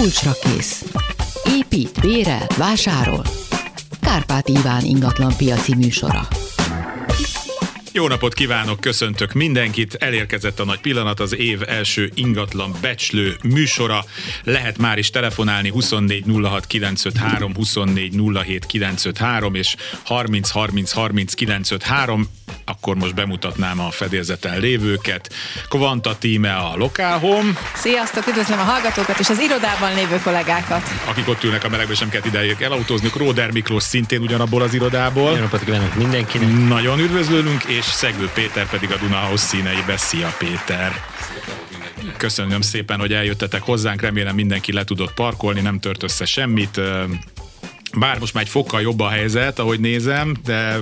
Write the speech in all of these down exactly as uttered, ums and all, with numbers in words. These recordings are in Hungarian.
Kulcsra kész. Épít, bérel, vásárol. Kárpát Iván ingatlan piaci műsora. Jó napot kívánok, köszöntök mindenkit, elérkezett a nagy pillanat, az év első ingatlan becslő műsora. Lehet már is telefonálni huszonnégy nulla hat kilencszázötvenhárom, huszonnégy nulla hét kilencszázötvenhárom és harminc harminc harminc kilencszázötvenhárom. Akkor most bemutatnám a fedélzeten lévőket. Kvanta tíme a Lokál Home. Sziasztok, üdvözlöm a hallgatókat és az irodában lévő kollégákat. Akik ott ülnek a melegben, sem kell idejék elautózni. Róder Miklós szintén ugyanabból az irodából. Jó napot kívánok mindenkinek. Nagyon üdvözlünk, és Szegő Péter pedig a Dunahouse színeibe. Szia Péter! Köszönöm szépen, hogy eljöttetek hozzánk, remélem mindenki le tudott parkolni, nem tört össze semmit. Bár most már egy fokkal jobb a helyzet, ahogy nézem, de...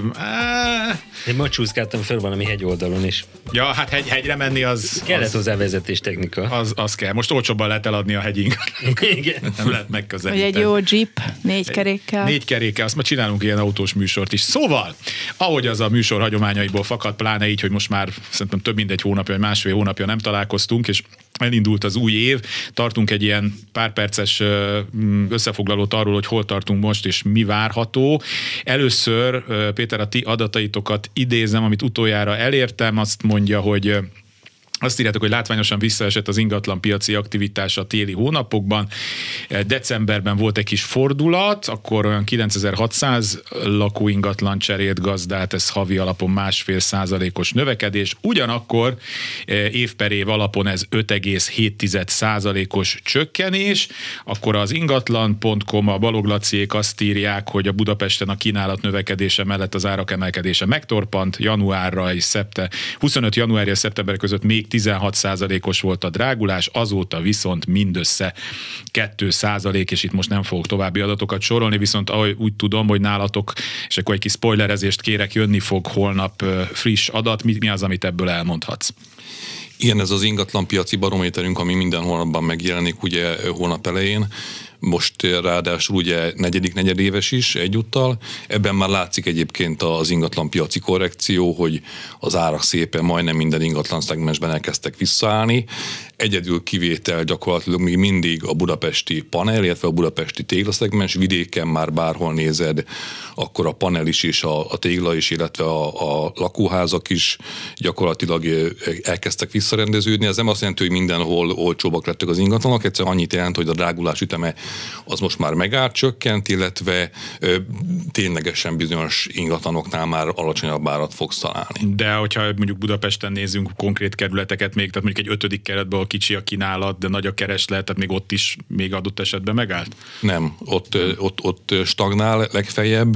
Én ma csúszkáltam föl valami hegyoldalon is. Ja, hát hegy, hegyre menni az... Kellett az, hozzá vezetés technika. Az, az kell. Most olcsóbban lehet eladni a hegyink. Igen. Nem lehet megközelíteni. Vagy egy jó jeep, négy kerékkel. Négy kerékkel, azt ma csinálunk ilyen autós műsort is. Szóval, ahogy az a műsor hagyományaiból fakad, pláne így, hogy most már szerintem több mint egy hónapja, vagy másfél hónapja nem találkoztunk, és elindult az új év, tartunk egy ilyen pár perces összefoglalót arról, hogy hol tartunk most, és mi várható. Először, Péter, a ti adataitokat idézem, amit utoljára elértem, azt mondja, hogy azt írjátok, hogy látványosan visszaesett az ingatlan piaci aktivitás a téli hónapokban. Decemberben volt egy kis fordulat, akkor olyan kilencezer-hatszáz lakóingatlan cserélt gazdát, ez havi alapon másfél százalékos növekedés. Ugyanakkor év per év alapon ez öt egész hét százalékos csökkenés. Akkor az ingatlan pont com, a Balog Laciék azt írják, hogy a Budapesten a kínálat növekedése mellett az árak emelkedése megtorpant. Januárra és szeptember, huszonöt január és szeptember között még tizenhat százalékos volt a drágulás, azóta viszont mindössze két százalék, és itt most nem fogok további adatokat sorolni, viszont ahogy úgy tudom, hogy nálatok, és akkor egy kis spoilerezést kérek, jönni fog holnap friss adat. Mi, mi az, amit ebből elmondhatsz? Igen, ez az ingatlanpiaci barométerünk, ami minden hónapban megjelenik, ugye hónap elején. Most ráadásul ugye negyedik negyedéves is egyúttal. Ebben már látszik egyébként az ingatlanpiaci korrekció, hogy az árak szépen majdnem minden ingatlan szegmensben elkezdtek visszaállni. Egyedül kivétel gyakorlatilag még mindig a budapesti panel, illetve a budapesti téglaszegmens. Vidéken már bárhol nézed, akkor a panel is és a, a tégla is, illetve a, a lakóházak is gyakorlatilag elkezdtek visszarendeződni. Ez nem azt jelenti, hogy mindenhol olcsóbbak lettek az ingatlanok, egyszerűen annyit jelent, hogy a drágulás üteme az most már megállt, csökkent, illetve ö, ténylegesen bizonyos ingatlanoknál már alacsonyabb árat fogsz találni. De hogyha mondjuk Budapesten nézzünk konkrét kerületeket még, tehát mondjuk egy ötödik keretben kicsi a kínálat, de nagy a kereslet, tehát még ott is még adott esetben megállt? Nem, ott, ott, ott stagnál legfeljebb,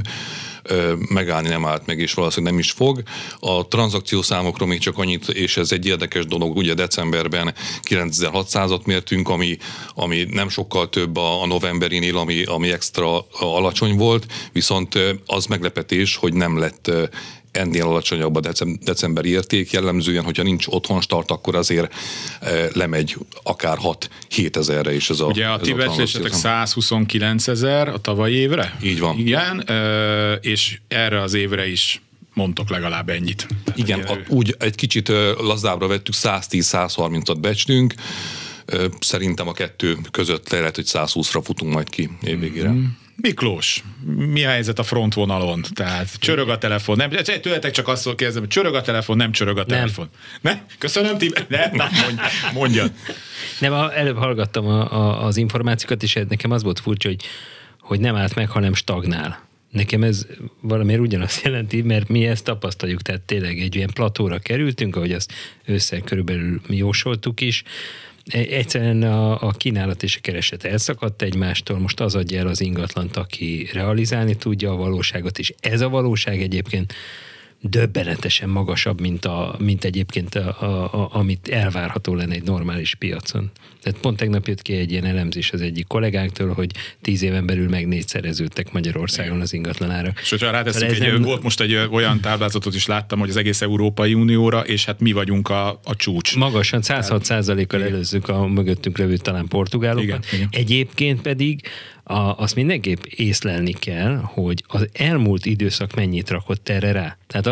megállni nem állt meg, és valószínűleg nem is fog. A tranzakciószámokról még csak annyit, és ez egy érdekes dolog, ugye decemberben kilencezer-hatszázat mértünk, ami, ami nem sokkal több a, a novemberinél, ami, ami extra alacsony volt, viszont az meglepetés, hogy nem lett ennél alacsonyabb a decemberi érték, jellemzően, hogyha nincs otthon start, akkor azért e, lemegy akár hat-hét ezerre is ez a... Ugye a ti becslésetek százhuszonkilenc ezer a tavalyi évre? Így van. Igen, e, és erre az évre is mondtok legalább ennyit. Tehát igen, a, úgy egy kicsit lazábbra vettük, száztíz-százharmincat becslünk, szerintem a kettő között lehet, hogy százhúszra futunk majd ki évvégére. Mm. Miklós, mi a helyzet a frontvonalon? Tehát csörög a telefon, nem, tőletek csak azt kérdezem, hogy csörög a telefon, nem csörög a telefon. Nem? nem? Köszönöm, ti, nem, nem, mondj, mondjad. Nem, előbb hallgattam a, a, az információkat, és nekem az volt furcsa, hogy, hogy nem állt meg, hanem stagnál. Nekem ez valamiért ugyanazt jelenti, mert mi ezt tapasztaljuk, tehát tényleg egy ilyen platóra kerültünk, ahogy azt össze körülbelül mi jósoltuk is. Egyszerűen a, a kínálat és a kereset elszakadt egymástól, most az adja el az ingatlant, aki realizálni tudja a valóságot, és ez a valóság egyébként döbbenetesen magasabb, mint, a, mint egyébként a, a, a, amit elvárható lenne egy normális piacon. Tehát pont tegnap jött ki egy ilyen elemzés az egyik kollégánktól, hogy tíz éven belül meg négyszereződtek Magyarországon az ingatlanárak. És hogyha ráteszünk, egy, nem... volt most egy olyan táblázatot is láttam, hogy az egész Európai Unióra, és hát mi vagyunk a, a csúcs. Magasan, száz hat százalékkal előzzük a mögöttünk levő talán portugálokat. Igen, igen. Egyébként pedig a, azt mindenképp észlelni kell, hogy az elmúlt időszak mennyit rakott erre rá. Tehát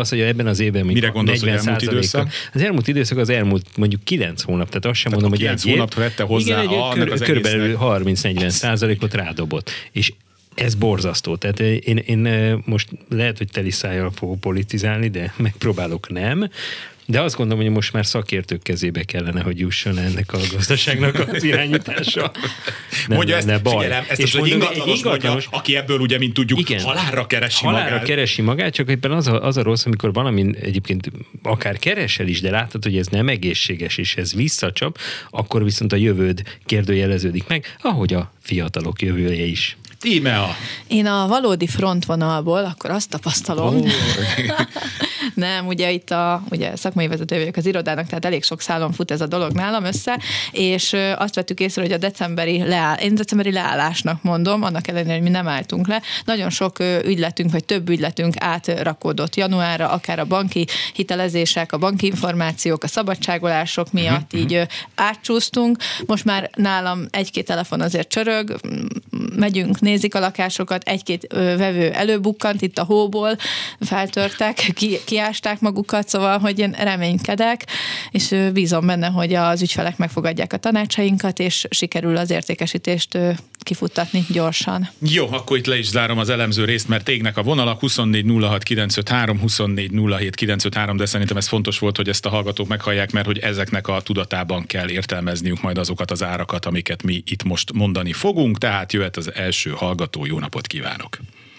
az, hogy ebben az évben mire gondolsz, hogy elmúlt időszak? Az elmúlt időszak az elmúlt mondjuk kilenc hónap, tehát azt sem tehát mondom, hogy egy hónap vette hozzá igen, a, kör, az körülbelül harminc-negyven százalékot rádobott. És ez borzasztó. Tehát én, én most lehet, hogy teli szájjal fogok politizálni, de megpróbálok nem. De azt gondolom, hogy most már szakértők kezébe kellene, hogy jusson ennek a gazdaságnak az irányítása. Nem mondja ezt, baj. figyelem, ezt és az, hogy ingatlanos, ingatlanos mondja, aki ebből ugye, mint tudjuk, igen, halálra keresi halálra magát. keresi magát, csak éppen az a, az a rossz, amikor valamin egyébként akár keresel is, de látod, hogy ez nem egészséges, és ez visszacsap, akkor viszont a jövőd kérdőjeleződik meg, ahogy a fiatalok jövője is. Tímea. Én a valódi frontvonalból akkor azt tapasztalom, oh. nem, ugye itt a ugye szakmai vezető vagyok az irodának, tehát elég sok szálon fut ez a dolog nálam össze, és azt vettük észre, hogy a decemberi leáll, én decemberi leállásnak mondom, annak ellenére, hogy mi nem álltunk le, nagyon sok ügyletünk, vagy több ügyletünk átrakódott januárra, akár a banki hitelezések, a banki információk, a szabadságolások miatt uh-huh. így átcsúsztunk. Most már nálam egy-két telefon azért csörög, megyünk, nézik a lakásokat, egy-két vevő előbukkant itt a hóból, feltörtek, ki, kiásták magukat, szóval, hogy én reménykedek, és bízom benne, hogy az ügyfelek megfogadják a tanácsainkat, és sikerül az értékesítést kifuttatni gyorsan. Jó, akkor itt le is zárom az elemző részt, mert égnek a vonalak huszonnégy nulla hat kilencszázötvenhárom, huszonnégy nulla hét kilencszázötvenhárom, de szerintem ez fontos volt, hogy ezt a hallgatók meghallják, mert hogy ezeknek a tudatában kell értelmezniük majd azokat az árakat, amiket mi itt most mondani fogunk, tehát jöhet az első hallgató. Jó napot kívánok!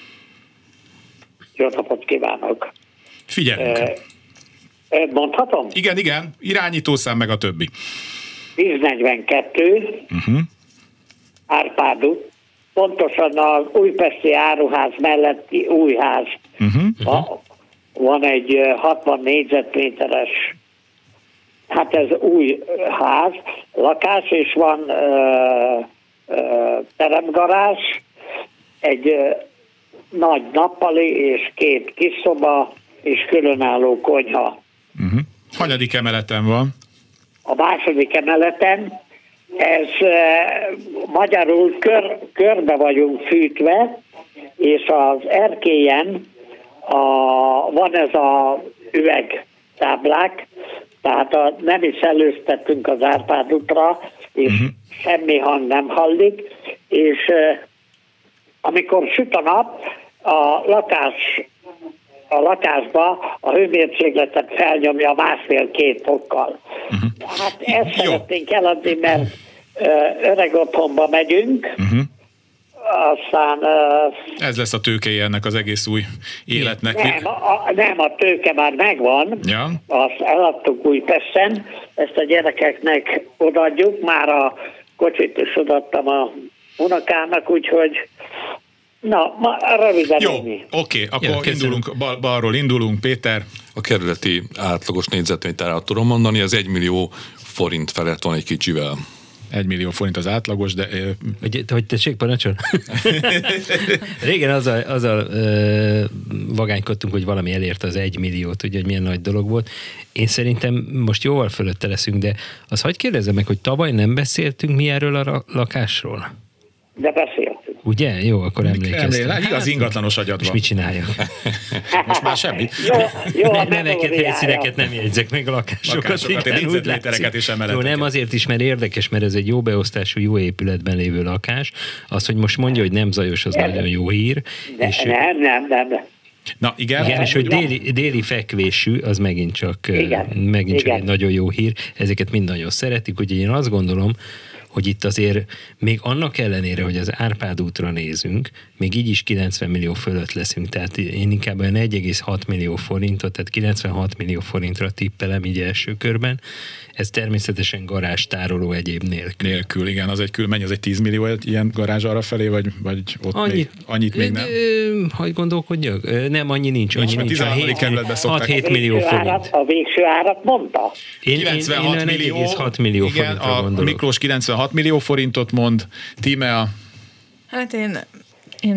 Jó napot kívánok! Figyelünk! E, mondhatom? Igen, igen, irányítószám meg a többi. tíz negyvenkettő, uh-huh. Árpád út, pontosan az újpesti áruház melletti új ház. Uh-huh. A, van egy hatvan négyzetméteres, hát ez új ház, lakás, és van uh, uh, teremgarázs, egy uh, nagy nappali és két kis szoba, és különálló konyha. Uh-huh. Hanyadik emeleten van? A második emeleten, ez e, magyarul kör, körbe vagyunk fűtve, és az erkélyen a, van ez a üvegtáblák, tehát a, nem is előztettünk az Árpád útra, és uh-huh. semmi hang nem hallik, és e, amikor süt a nap, a lakás a lakásba a hőmérsékletet felnyomja másfél-két fokkal. Uh-huh. Hát ezt Jó. szeretnénk eladni, mert öreg otthonba megyünk, uh-huh. aztán... Ez lesz a tőkéje ennek az egész új életnek. Nem, a, nem, a tőke már megvan, ja. Azt eladtuk Újpesten, ezt a gyerekeknek odaadjuk, már a kocsit is odaadtam a unokának, úgyhogy na, ma röviden Jó, oké, okay, akkor ja, indulunk, bal, balról indulunk, Péter. A kerületi átlagos négyzetméterárat tudom mondani, az egy millió forint felett van egy kicsivel. Egy millió forint az átlagos, de... Hogy, hogy tessék, parancsol? Régen azzal, azzal ö, vagánykodtunk, hogy valami elérte az egy milliót, ugye, hogy milyen nagy dolog volt. Én szerintem most jóval fölötte leszünk, de az hadd kérdezzem meg, hogy tavaly nem beszéltünk mi erről a lakásról? De beszéltünk. Ugye? Jó, akkor emlékeztem. Hát, igaz ingatlanos agyad van. És mit csináljak? Most már semmit. Jó, jó, ne, neveket, helyszíneket nem jegyzek meg, a lakásokat. Lakásokat, én négyzetmétereket és emeleteket. Jó, nem azért is, mert érdekes, mert ez egy jó beosztású, jó épületben lévő lakás. Az, hogy most mondja, hogy nem zajos, az nem. Nagyon jó hír. De, és nem, nem, nem, nem. Na, igen. Igen, és hogy déli, déli fekvésű, az megint csak, igen. megint csak egy nagyon jó hír. Ezeket mind nagyon szeretik, úgyhogy én azt gondolom, hogy itt azért még annak ellenére, hogy az Árpád útra nézünk, még így is kilencven millió fölött leszünk, tehát én inkább olyan egy egész hat millió forintot, tehát kilencvenhat millió forintra tippelem így első körben. Ez természetesen garázs, tároló egyéb nélkül. Nélkül, igen, az egy kül, mennyi, az egy tíz millió ilyen garázs arra felé, vagy, vagy ott annyit, még, annyit még nem? Hogy gondolkodjak? Nem, annyi nincs. Annyi nincs, tizenharmadik kerületben szokták. hat-hét millió forint. Árat, a végső árat mondta? Én, kilencvenhat én, én millió, egy egész hat millió igen, forintra a gondolok. Miklós kilencvenhat millió forintot mond, Tímea. Hát én, én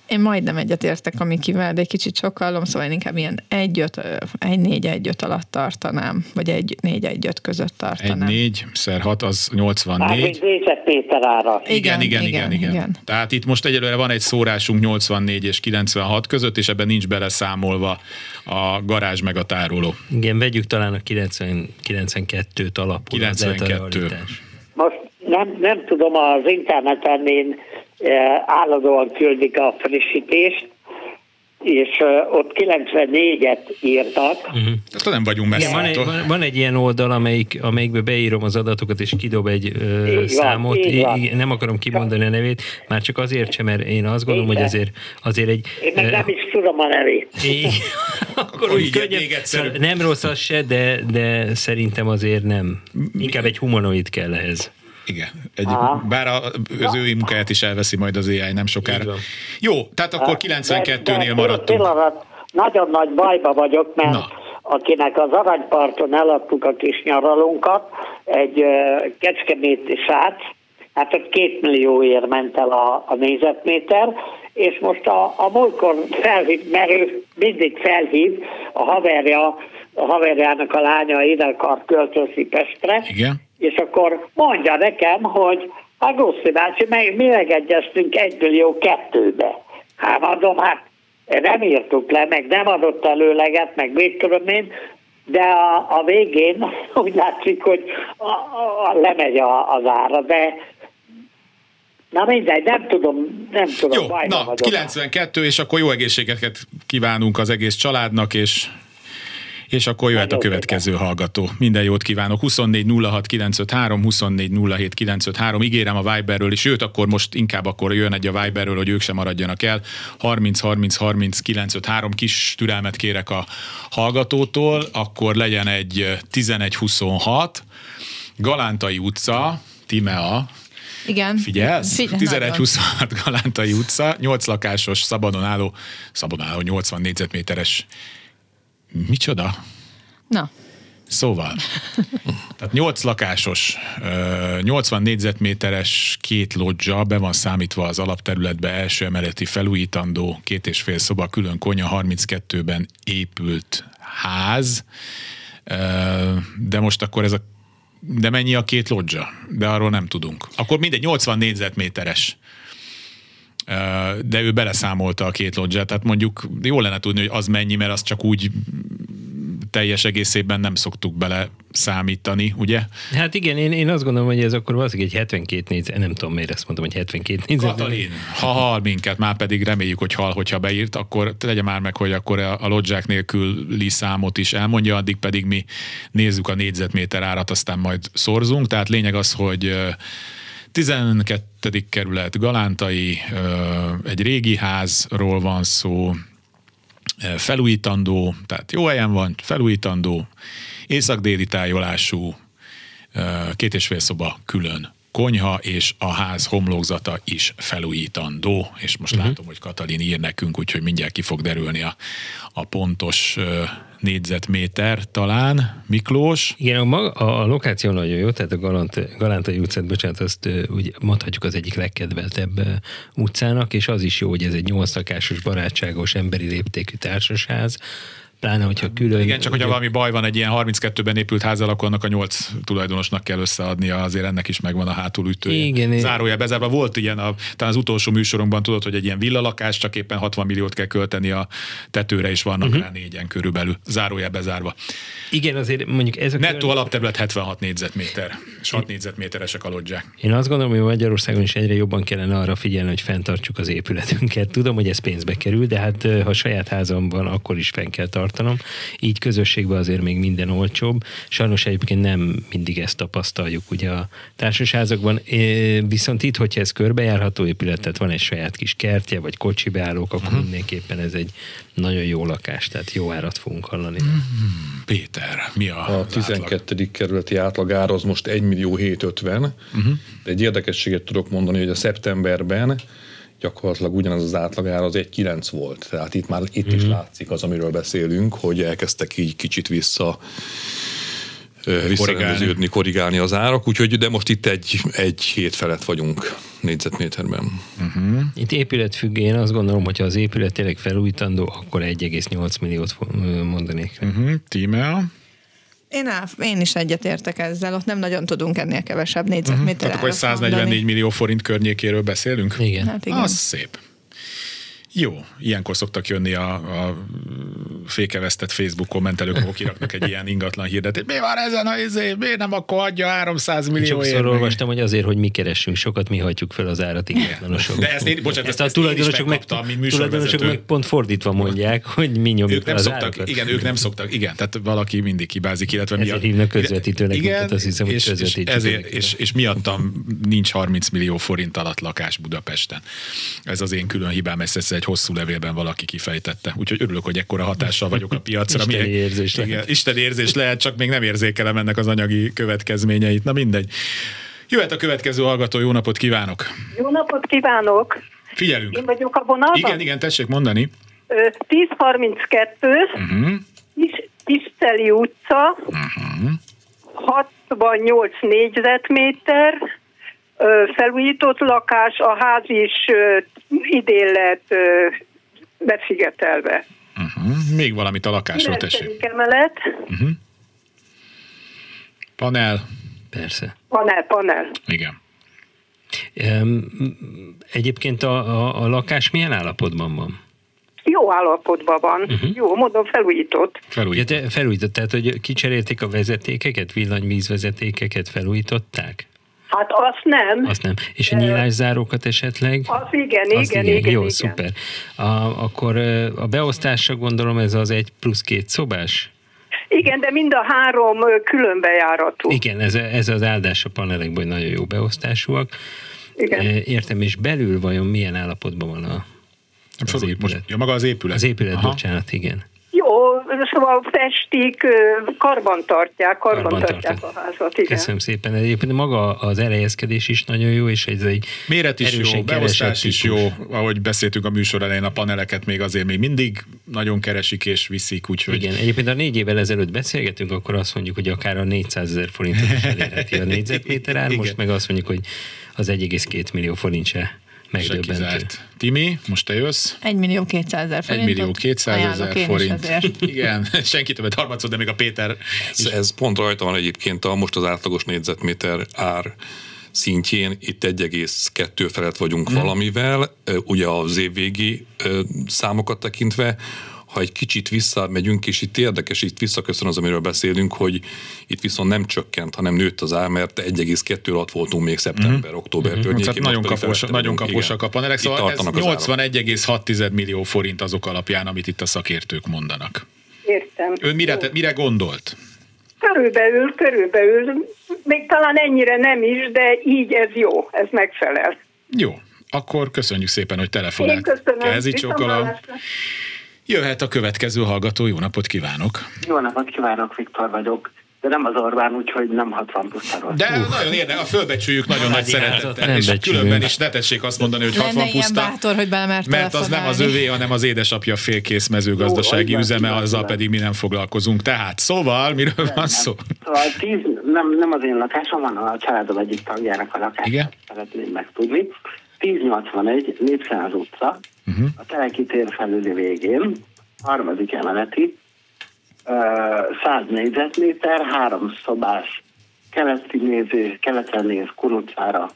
Én majdnem egyetértek a Mikivel, de egy kicsit sokkal, szóval én inkább ilyen egy-öt, egy-négy egy-öt alatt tartanám, vagy egy-négy egy-öt között tartanám. egy-négy szer hat az Hát, nyolcvannégy. hogy négyzetméter ára. Igen, igen, igen, igen, igen. Tehát itt most egyelőre van egy szórásunk nyolcvannégy és kilencvenhat között, és ebben nincs beleszámolva a garázs meg a tároló. Igen, vegyük talán a kilencven, kilencvenkettőt alapul. kilencvenkettő. Most nem, nem tudom, az interneten én állandóan küldik a frissítést, és ott kilencvennégyet írtak. Uh-huh. Tehát nem vagyunk messze. Van egy, van, van egy ilyen oldal, amelyik, amelyikbe beírom az adatokat, és kidob egy ö, így számot. van, így van. I, nem akarom kimondani a nevét, már csak azért sem, mert én azt gondolom, így hogy azért, azért egy... Én meg nem is tudom a nevét. Így, akkor úgy könnyebb. Nem rossz az se, de, de szerintem azért nem. Inkább egy humanoid kell ehhez. Igen. Egy, bár a, az ő munkáját is elveszi majd az á i nem sokára. Jó, tehát akkor kilencvenkettőnél maradtunk. Pillanat, nagyon nagy bajba vagyok, mert Na. akinek az Aranyparton eladtuk a kis nyaralunkat, egy uh, kecskeméti srác, hát ott két millióért ment el a, a négyzetméter, és most a, a múltkor felhív, mert ő mindig felhív, a haverja, a haverjának a lánya ide akar költözni Pestre, Igen. és akkor mondja nekem, hogy a Guszi bácsi, mi megegyeztünk egy millió kettőbe. Hát mondom, hát nem írtuk le, meg nem adott előleget, meg mit tudom én, de a, a végén úgy látszik, hogy a, a, a lemegy a, az ára, de na mindegy, nem tudom, nem tudom. Jó, na, vagyok. kilencvenkettő, és akkor jó egészséget kívánunk az egész családnak, és És akkor jöhet a következő hallgató. Minden jót kívánok. huszonnégy nulla hat kilencszázötvenhárom, huszonnégy nulla hét kilencszázötvenhárom. Ígérem a Viberről is, őt akkor most inkább akkor jön egy a Viberről, hogy ők sem maradjanak el. harminc harminc harminc kilencszázötvenhárom. Kis türelmet kérek a hallgatótól, akkor legyen egy tizenegy huszonhat. Galántai utca, Timea. Igen. Figyelsz? tizenegy huszonhat Galántai utca, nyolc lakásos, szabadon álló, szabadon álló nyolcvan négyzetméteres. Micsoda? Na. Szóval, tehát nyolc lakásos, nyolcvan négyzetméteres két lodzsa, be van számítva az alapterületbe első emeleti felújítandó, két és fél szoba, külön konyha, harminckettőben épült ház, de most akkor ez a, de mennyi a két lodzsa? De arról nem tudunk. Akkor mindegy, nyolcvan négyzetméteres. De ő beleszámolta a két lodzsát, tehát mondjuk jó lenne tudni, hogy az mennyi, mert azt csak úgy teljes egészében nem szoktuk bele számítani, ugye? Hát igen, én, én azt gondolom, hogy ez akkor valószínűleg egy hetvenkét négyzet, nem tudom miért ezt mondom, hogy hetvenkét négyzet. Katalin, ha hall minket, már pedig reméljük, hogy hall, hogyha beírt, akkor tegye már meg, hogy akkor a, a lodzsák nélküli számot is elmondja, addig pedig mi nézzük a négyzetméter árat, aztán majd szorzunk, tehát lényeg az, hogy tizenkettedik kerület, Galántai, egy régi házról van szó, felújítandó, tehát jó helyen van, felújítandó, észak-déli tájolású, két és fél szoba külön konyha, és a ház homlokzata is felújítandó, és most uh-huh. látom, hogy Katalin ír nekünk, úgyhogy mindjárt ki fog derülni a, a pontos négyzetméter talán. Miklós? Igen, a, maga, a, a lokáció nagyon jó, tehát a Galant, Galántai utcát, bocsánat, azt úgy mondhatjuk az egyik legkedveltebb utcának, és az is jó, hogy ez egy nyolc lakásos, barátságos, emberi léptékű társasház, pláne, hogyha külön... Igen, csak hogyha valami baj van egy ilyen harminckettőben épült házzal, akkor annak a nyolc tulajdonosnak kell összeadnia, azért ennek is megvan a hátulütője. Igen. Zárójel bezárva. Volt ilyen, a, talán az utolsó műsorunkban tudod, hogy egy ilyen villalakás, csak éppen hatvan milliót kell költeni a tetőre, és vannak uh-huh. rá négyen körülbelül. Zárójel bezárva. Igen, azért mondjuk ez a... Nettó kör... alapterület hetvenhat négyzetméter, és hat négyzetméteresek a lodzsák. Én azt gondolom, hogy Magyarországon is egyre jobban kellene arra figyelni, hogy fenntartsuk az épületünket. Tudom, hogy ez pénzbe kerül, de hát ha saját házam van, akkor is fenn kell tartanom. Így közösségben azért még minden olcsóbb. Sajnos egyébként nem mindig ezt tapasztaljuk ugye a társasházakban. Viszont itt, hogyha ez körbejárható épület, tehát van egy saját kis kertje, vagy kocsi beállók, akkor uh-huh. mindenképpen ez egy nagyon jó lakás, tehát jó árat fogunk hallani. Mm, Péter, mi a A tizenkettedik kerületi átlagára az most egy millió hétszázötven. Uh-huh. De egy érdekességet tudok mondani, hogy a szeptemberben gyakorlatilag ugyanaz az átlagára az egy egész kilenc volt. Tehát itt már itt uh-huh. is látszik az, amiről beszélünk, hogy elkezdtek így kicsit vissza visszarendeződni, korrigálni az árak, úgyhogy de most itt egy, egy hét felett vagyunk. négyzetméterben. Uh-huh. Itt épületfüggő, én azt gondolom, hogyha az épület tényleg felújítandó, akkor egy egész nyolc milliót mondanék. Uh-huh. Tímea? Én, áll, én is egyetértek ezzel, ott nem nagyon tudunk ennél kevesebb négyzetméter. Uh-huh. Tehát akkor száznegyvennégy millió forint környékéről beszélünk? Igen. Hát igen. Az szép. Jó, ilyenkor szoktak jönni a, a fékevesztett Facebook kommentelők, ahol kiraknak egy ilyen ingatlan hirdetést. Mi van ezen a izé? Miért nem akkor adja háromszáz millió Sokszor olvastam, hogy azért, hogy mi keresünk sokat, mi hagyjuk fel az árat ingatlanosok. De ezt én, bocsánat, ezt, ezt, ezt a tulajdonosok meg, mint tulajdonosok meg pont fordítva mondják, hogy mi nyomjuk ők nem az szoktak, árakat. igen, ők nem szoktak, igen, tehát valaki mindig hibázik, illetve ezért hívnak közvetítőnek, igen, minket, azt hiszem, hogy és, és, ezért, és, és miattam nincs harminc millió forint alatt lakás Budapesten. Ez az én külön hibám, ezt, ezt egy hosszú levélben valaki kifejtette. Úgyhogy örülök, hogy ekkora hatással vagyok a piacra. Isteni Milyen, érzés igen, lehet. Isteni érzés lehet, csak még nem érzékelem ennek az anyagi következményeit. Na mindegy. Jöhet a következő hallgató, jó napot kívánok! Jó napot kívánok! Figyelünk! Én vagyok a vonalban? Igen, igen, tessék mondani. tíz harminckettő, Uh-huh. Kis, Kisceli utca, Uh-huh. hatvannyolc négyzetméter, ö, felújított lakás, a ház is ö, idén lett ö, beszigetelve. Uh-huh. Még valamit a lakásról, tessék. kilencedik emelet, Uh-huh. Panel. Persze. panel, panel. Igen. Um, egyébként a, a, a lakás milyen állapotban van? Jó állapotban van. Uh-huh. Jó, mondom, felújított. Felújít. Ja, de felújított, tehát hogy kicserélték a vezetékeket, villanyvízvezetékeket felújították? Hát azt nem. Azt nem. És a nyílászárókat esetleg? Az igen, Az igen, igen, igen. Jó, igen. szuper. A, akkor a beosztásra gondolom ez az egy plusz két szobás? Igen, de mind a három ö, különbejáratú. Igen, ez, ez az áldás a panelekből, hogy nagyon jó beosztásúak. Igen. Értem, és belül vajon milyen állapotban van a, az Felújít. Most, épület? ja, maga az épület. Az épület, Aha. bocsánat, igen. Jó, szóval festik, ö, karban tartják, karban, Karban tartják tartják. a házat, igen. Köszönöm szépen. Egyébként maga az elhelyezkedés is nagyon jó, és ez egy Méret is erősen jó, beosztás keresett is típus. jó, ahogy beszéltünk a műsor elején, a paneleket még azért még mindig nagyon keresik és viszik, úgyhogy... Igen, egyébként a négy évvel ezelőtt beszélgetünk, akkor azt mondjuk, hogy akár a négyszázezer forintot is elérheti a négyzetméter ár, Igen. most meg azt mondjuk, hogy az egy egész két millió forint se se megdöbbentő. kizárt. Timi, most te jössz? egy millió kétszázezer egy forintot. millió kétszázezer ajánlok én is forint. ezért. Igen, senki többet harmadszor, de még a Péter Ez, ez pont rajta van egyébként a most az átlagos négyzetméter ár szintjén, itt egy egész kettő felett vagyunk hmm. valamivel, ugye az évvégi számokat tekintve, ha egy kicsit visszamegyünk, és itt érdekes, itt visszaköszön az, amiről beszélünk, hogy itt viszont nem csökkent, hanem nőtt az ár, mert egy egész kettő alatt voltunk még szeptember, mm. október Mm-hmm. környékén. Tehát nagyon, kapos, nagyon kaposak a panelek, szóval ez nyolcvanegy egész hat millió forint azok alapján, amit itt a szakértők mondanak. Értem. Ön mire, te, mire gondolt? Körülbelül, körülbelül, még talán ennyire nem is, de így ez jó, ez megfelel. Jó, akkor köszönjük szépen, hogy telefonált. Én köszönöm. Kezi csókolom. Viszontlátásra. Jöhet a következő hallgató, jó napot kívánok! Jó napot kívánok, Viktor vagyok, de nem az Orbán, úgyhogy nem hatvan pusztáról. De uh. nagyon érdekes, a fölbecsüljük nagyon nagy szeretettel, nem és becsülünk. különben is ne tessék azt mondani, hogy hatvan Lenne ilyen puszta, bátor, hogy belemert mert az nem az övé, hanem az édesapja félkész mezőgazdasági Jó, üzeme, igen, azzal igen. pedig mi nem foglalkozunk. Tehát, szóval, miről van szó? Szóval tíz, nem, nem az én lakásom, hanem a családom egyik tagjának a lakása. Igen? Szeretném megtudni. tíz nyolcvanegy Népszáz utca, Uh-huh. a Teleki tér felüli végén, harmadik emeleti, száz négyzetméter, három szobás, keleti néző, keleten néz, kurucára,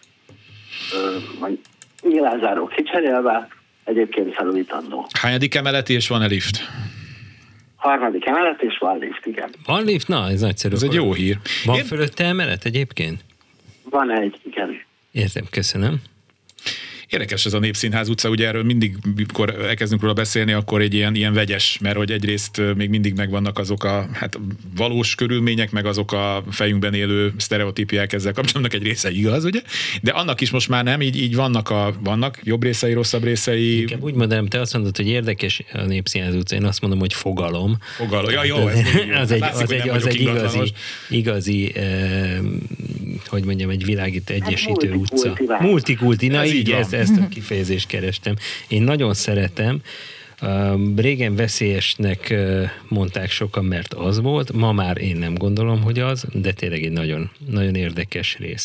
nyilázáró kicserélve, egyébként felújítandó. Hányadik emeleti és van-e lift? Harmadik emelet és van lift, igen. Van lift? Na, ez nagyszerű. Ez egy jó hír. Van Én- fölötte emelet egyébként? Van egy, igen. Értem, köszönöm. Érdekes ez a Népszínház utca, ugye erről mindig, mikor elkezdünk róla beszélni, akkor egy ilyen, ilyen vegyes, mert hogy egyrészt még mindig megvannak azok a hát, valós körülmények, meg azok a fejünkben élő sztereotípiák ezzel kapcsolatban, egy része igaz, ugye? De annak is most már nem, így, így vannak, a, vannak jobb részei, rosszabb részei. Inkább úgy mondanám, te azt mondod, hogy érdekes a Népszínház utca, én azt mondom, hogy fogalom. Fogalom. Ja, jó, ez még jó. az egy, Látszik, az hogy egy, nem az vagyok egy igazi, ingatlanos. igazi eh, hogy mondjam, egy világít egyesítő Hát utca. multikulti. Multikulti, na Ez így, így van. ezt, ezt a kifejezést kerestem. Én nagyon szeretem, Um, régen veszélyesnek uh, mondták sokan, mert az volt, ma már én nem gondolom, hogy az, de tényleg egy nagyon, nagyon érdekes rész.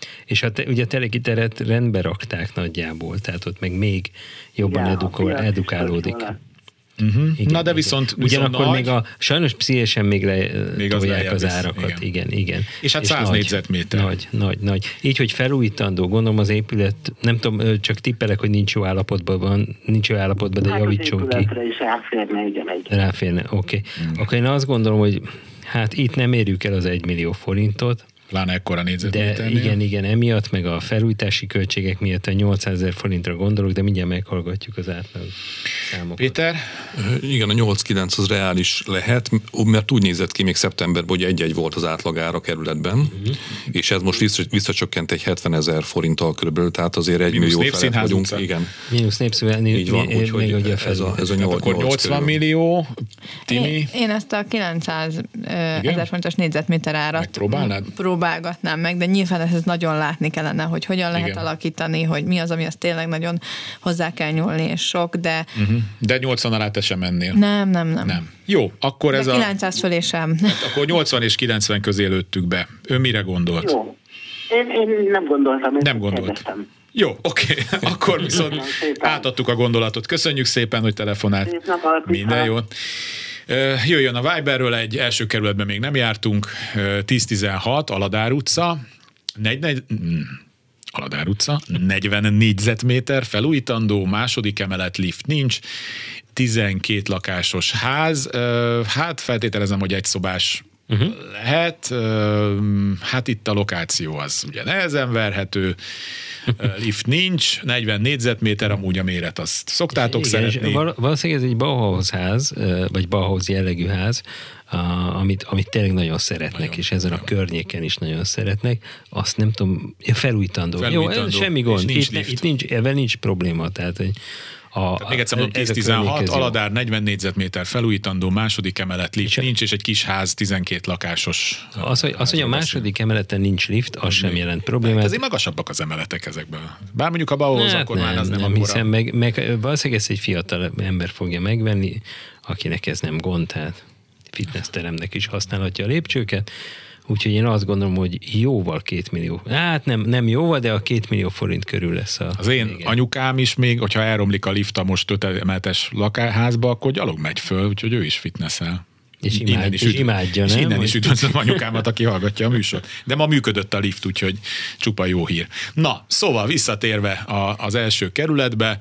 És hát ugye a Teleki teret rendbe rakták nagyjából, tehát ott meg még jobban Ja, edukál, a piac edukálódik. is Uh-huh. Igen, Na de igen. viszont, viszont Ugyanakkor nagy, még a, sajnos pszichésen még le Még az tolják lejjebb az visz, árakat. igen. Igen, igen. És hát száz nagy, négyzetméter. Nagy, nagy, nagy. Így, hogy felújítandó, gondolom az épület, nem tudom, csak tippelek, hogy nincs jó állapotban van, nincs jó állapotban, de Hát javítsunk az ki. épületre is ráférne, igen, egy. Ráférne, oké. Okay. Hmm. Akkor én azt gondolom, hogy hát itt nem érjük el az egy millió forintot, pláne ekkora de négyzetméternél. igen, igen, emiatt, meg a felújítási költségek miatt a nyolcszázezer forintra gondolok, de mindjárt meghallgatjuk az átlag számokat. Péter? Igen, a nyolc-kilenc az reális lehet, mert úgy nézett ki még szeptemberben, hogy egy-egy volt az átlagára a kerületben, uh-huh. és ez most vissza, visszacsökkent egy hetvenezer forinttal körülbelül, tehát azért egy Mínusz millió felett Népszínház vagyunk. utca. Igen. Mínusz népszínház, Így van, még úgyhogy ugye a ez a, ez a Tehát nyolc, akkor nyolcvan millió, Timi, Én, én ezt a kilencszáz ezer forintos négyzetméter árat megpróbálnád? próbálgatnám meg, de nyilván ez nagyon látni kellene, hogy hogyan lehet Igen. alakítani, hogy mi az, ami az tényleg nagyon hozzá kell nyúlni, és sok, de Uh-huh. De nyolcvan alá te sem mennél. nem, nem, nem. Nem. Jó, akkor De ez a... kilencszáz fölé sem. Akkor nyolcvan és kilencven közé lőttük be. Ön mire gondolt? Jó. Én, én nem gondoltam, én Nem gondolt. kérdeztem. Jó, oké. Akkor viszont Köszönöm szépen. átadtuk a gondolatot. Köszönjük szépen, hogy telefonált. Szép napot, Minden viszont. jót. Ö, Jöjjön a Viberről, egy első kerületben még nem jártunk, tíz tizenhat, Aladár utca, negy, negy, mm, Aladár utca, negyven négyzetméter, felújítandó, második emelet, lift nincs, tizenkét lakásos ház, Ö, hát feltételezem, hogy egy szobás uh-huh. lehet, Ö, hát itt a lokáció az ugye nehezen verhető, Ö, lift nincs, negyven négyzetméter, amúgy a méret azt szoktátok Igen, és szeretni. val- valószínűleg ez egy Bauhaus ház, vagy Bauhaus jellegű ház, a- amit, amit tényleg nagyon szeretnek, Nagyon, és ezen nagyon. a környéken is nagyon szeretnek. Azt nem tudom, ja, felújítandó. Felújítandó, Jó, ez semmi és gond. nincs Itt, lift. itt nincs, ebben nincs probléma. Tehát, hogy a, Tehát még egyszer mondom, ez a tíz tizenhat, környék ez jó. Aladár negyven négyzetméter, felújítandó, második emelet, lift És a- nincs, és egy kis ház, tizenkét lakásos. Az, hogy, az, hogy a második emeleten nincs lift, az sem jelent Hát problémát. azért magasabbak az emeletek ezekben. Bár mondjuk a Bauhaus, Hát akkor már az nem, nem akkora. hiszem, meg, meg valószínűleg ezt egy fiatal ember fogja megvenni, akinek ez nem gond, tehát fitnessteremnek is használhatja a lépcsőket. Úgyhogy én azt gondolom, hogy jóval két millió. Hát nem, nem jóval, de a két millió forint körül lesz a... Az én igen. anyukám is még, hogyha elromlik a lift a most öt emeletes lakásházba, akkor gyalog megy föl, úgyhogy ő is fitnesszel. És imád- és üdv- imádja, és nem? innen is Hogy- üdvözlöm anyukámat, aki hallgatja a műsort. De ma működött a lift, úgyhogy csupa jó hír. Na, szóval visszatérve a, az első kerületbe,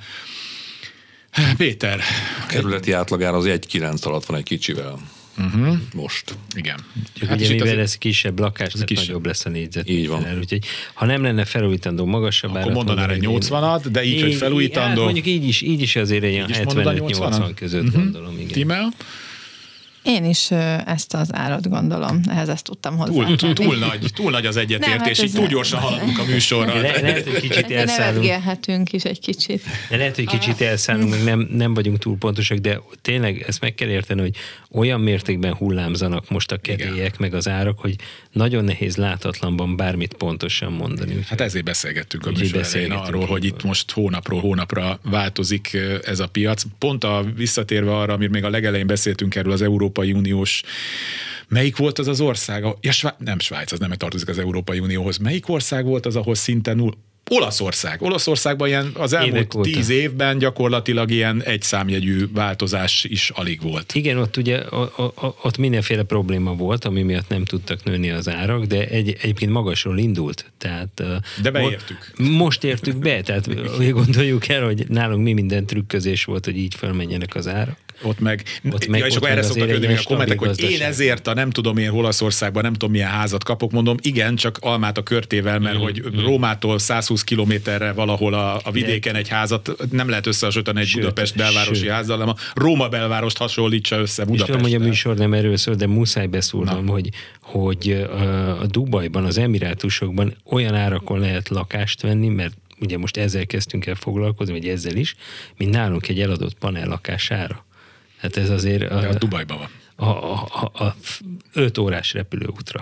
Péter. A kerületi átlagára az egy egész kilenc alatt van egy kicsivel. Uh-huh. Most. Igen. Csak Hát ugye és itt mivel azért- ez kisebb lakás, tehát kisebb. nagyobb lesz a négyzet. Így van. Úgyhogy ha nem lenne felújítandó magasabb Akkor árat mondanál egy mondanék, nyolcvanat, de így, hogy felújítandó. Hát mondjuk így is, így is azért egy ilyen Így is mondod a hetvenöt-nyolcvan nyolcvanat? között Mhm. gondolom. Igen. Tímea? Én is ö, ezt az árat gondolom, ehhez ezt tudtam hozzá. Túl, túl, túl, nagy, túl nagy az Nem, egyetértés, hát így ez- túl gyorsan haladunk a műsorral. Le, lehet, hogy kicsit elszállunk. Nevetgélhetünk is egy kicsit. De lehet, hogy kicsit elszállunk, meg nem, nem vagyunk túl pontosak, de tényleg ezt meg kell érteni, hogy olyan mértékben hullámzanak most a kedélyek, meg az árak, hogy nagyon nehéz látatlanban bármit pontosan mondani. Úgyhogy Hát ezért beszélgettünk a Úgyhogy műsor elején beszélgetünk, arról, hogy így itt van. most hónapról hónapra változik ez a piac. Pont a visszatérve arra, amit még a legelején beszéltünk erről az Európai Uniós, melyik volt az az ország? Ja, Svá... nem Svájc, az nem tartozik az Európai Unióhoz. Melyik ország volt az, ahol szinte null? Olaszország. Olaszországban ilyen az Évek elmúlt óta. tíz évben gyakorlatilag ilyen egyszámjegyű változás is alig volt. igen, ott ugye o- o- ott mindenféle probléma volt, ami miatt nem tudtak nőni az árak, de egy, egyébként magasról indult. Tehát, ö, De mo- beértük. Most értük be, tehát úgy gondoljuk el, hogy nálunk mi minden trükközés volt, hogy így fölmenjenek az árak. Ott meg, Ott ja, meg- és ott akkor meg erre azért szoktak egy jönni még ilyen a kommentek, hogy stabil én gazdaság. ezért a nem tudom én Olaszországban nem tudom milyen házat kapok, mondom, igen, csak almát a körtével, mert Mm, hogy Rómától százhúsz kilométerre valahol a, a vidéken egy házat nem lehet összehasonlítani egy Sőt, Budapest belvárosi sőt. házzal, hanem a Róma belvárost hasonlítsa össze És tudom, hogy a Budapesttel. műsor nem erről szól, de muszáj beszúrnom, hogy, hogy ö, a Dubajban, az Emirátusokban olyan árakon lehet lakást venni, mert ugye most ezzel kezdtünk el foglalkozni, vagy ezzel is, mint nálunk egy eladott panel lakására. Hát ez azért De a, a Dubajban van. a, a, a, a öt órás repülőútra.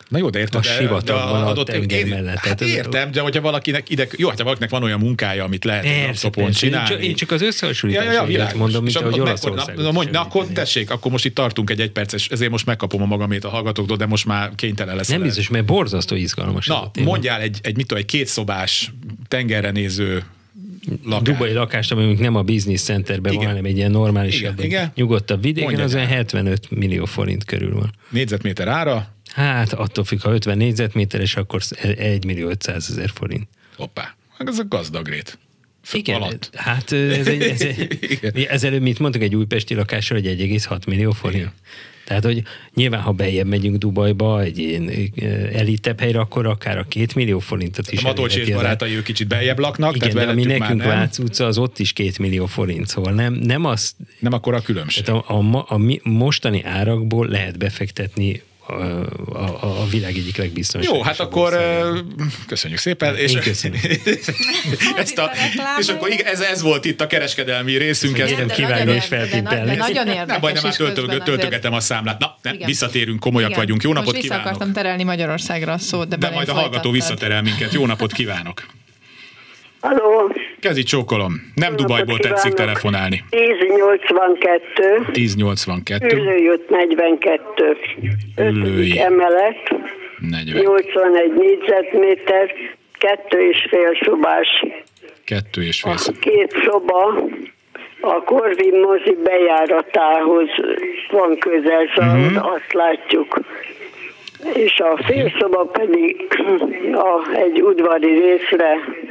Na jó, de érted, a sivatagban a tenger mellett. Hát értem, de hogyha valakinek ide, jó, hát valakinek van olyan munkája, amit lehet persze, laptopon persze. csinálni. Én csak, én csak az összehasonlításokat ja, ja, ja, mondom, mint ahogy Olaszországot. Na, na, na akkor tessék, akkor most itt tartunk egy egyperces, ezért most megkapom a magamét a hallgatóktól, de most már kénytelen lesz. Nem biztos, mert borzasztó izgalmas. Na, mondjál egy, egy, mit tudom, egy kétszobás, tengerre néző lakás. Dubai lakást, ami nem a business centerben van, hanem egy ilyen normálisabb, igen, igen. nyugodtabb vidéken, Mondjad az olyan el. hetvenöt millió forint körül van. Négyzetméter ára? Hát attól függ, ha ötven négyzetméteres, akkor egy millió ötszázezer forint. Hoppá, ez a gazdagrét. Igen, alatt. hát ez, egy, ez, egy, ez előbb, mint mondtuk, egy újpesti lakásra, hogy egy egész hat millió forint. Igen. Tehát, hogy nyilván, ha bejebb megyünk Dubajba, egy ilyen elitebb helyre, akkor akár a két millió forintot is. A Matolcsi és barátai ők kicsit bejjebb laknak. Igen, tehát de ami nekünk nem. Vác utca, az ott is két millió forint, szóval nem, nem az... Nem akkora a különbség. Tehát a, a, a, a mostani árakból lehet befektetni a, a, a világ egyik legbiztonságosabb. Jó, hát akkor országban. Köszönjük szépen. És, köszönöm. ezt a, és akkor igen, ez, ez volt itt a kereskedelmi részünk. Kezdem kívánni és felpimpelni. De nagyon érdekes. Nem baj, nem már töltög, töltögetem a számlát. Na, ne, visszatérünk, komolyak igen. vagyunk. Jó napot most kívánok. Most vissza akartam terelni Magyarországra a szót, de, de majd a hallgató visszaterel minket. Jó napot kívánok. Halló. Kezi csókolom. Nem Dubajból tetszik telefonálni. tíz nyolcvankettő. tíz nyolcvankettő. Ülőjött negyvenkettő. Ülői. Emelet. negyven. nyolcvanegy négyzetméter. Kettő és fél szobás. Kettő és fél szobás. Két szoba. A Corvin mozi bejáratához van közel, szóval uh-huh. azt látjuk. És a félszoba pedig a, egy udvari részre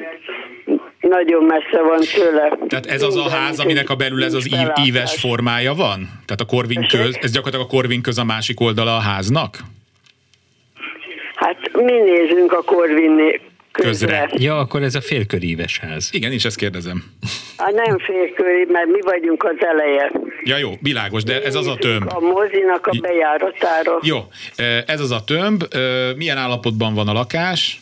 nagyon messze van tőle. Tehát ez az a ház, aminek a belül ez az ív, íves formája van? Tehát a Corvin köz, ez gyakorlatilag a Corvin köz a másik oldala a háznak? Hát mi nézünk a Corvin közre. Ja, akkor ez a félköríves ház. Igen, és ezt kérdezem. Hát nem félköri, mert mi vagyunk az eleje. Ja jó, világos, de ez az a tömb. A mozinak a bejáratára. Jó, ez az a tömb. Milyen állapotban van a lakás?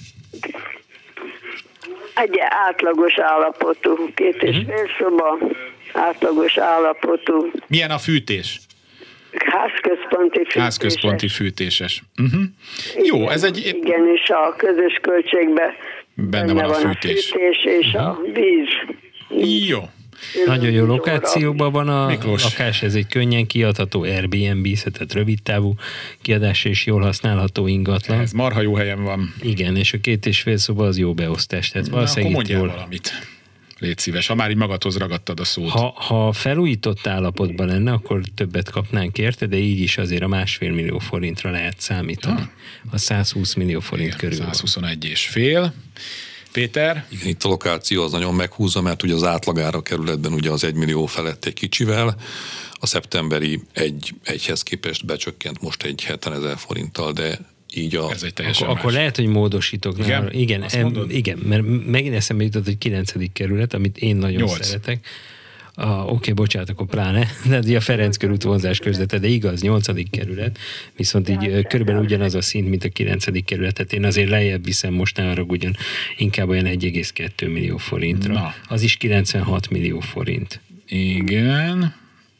Egy átlagos állapotú, két és fél szoba, átlagos állapotú. Milyen a fűtés? Házközponti fűtéses. Házközponti fűtéses. Uh-huh. Jó, ez egy... Igen, és a közös költségben benne van a fűtés. A fűtés és uh-huh. a víz. Jó. Nagyon jó lokációban van a Miklós. Lakás, ez egy könnyen kiadható Airbnb, tehát rövid távú kiadás és jól használható ingatlan. Ez marha jó helyen van. Igen, és a két és fél szoba az jó beosztás. Tehát na, akkor mondjál jól... valamit. Légy szíves, ha már így magadhoz ragadtad a szót. Ha, ha felújított állapotban lenne, akkor többet kapnánk érte, de így is azért a másfél millió forintra lehet számítani. Ha. A százhúsz millió forint igen, körül. százhuszonegy és fél. Péter? Igen, itt a lokáció az nagyon meghúzza, mert ugye az átlagára a kerületben ugye az egy millió felett egy kicsivel, a szeptemberi egy, egyhez képest becsökkent most egy hetvenezer forinttal, de így a... Ez egy teljesen akkor, akkor lehet, hogy módosítok. Igen? Nála. Igen, em, igen, mert megint eszembe jutott, hogy kilencedik kerület, amit én nagyon nyolc. Szeretek. Oké, okay, bocsánat, akkor pláne, de a Ferenc körút vonzás közlete, de igaz, nyolcadik kerület, viszont így körülbelül ugyanaz a szint, mint a kilencedik kerületet. Én azért lejjebb viszem mostanra ugyan inkább olyan egy egész kettő millió forintra. Na. Az is kilencvenhat millió forint. Igen.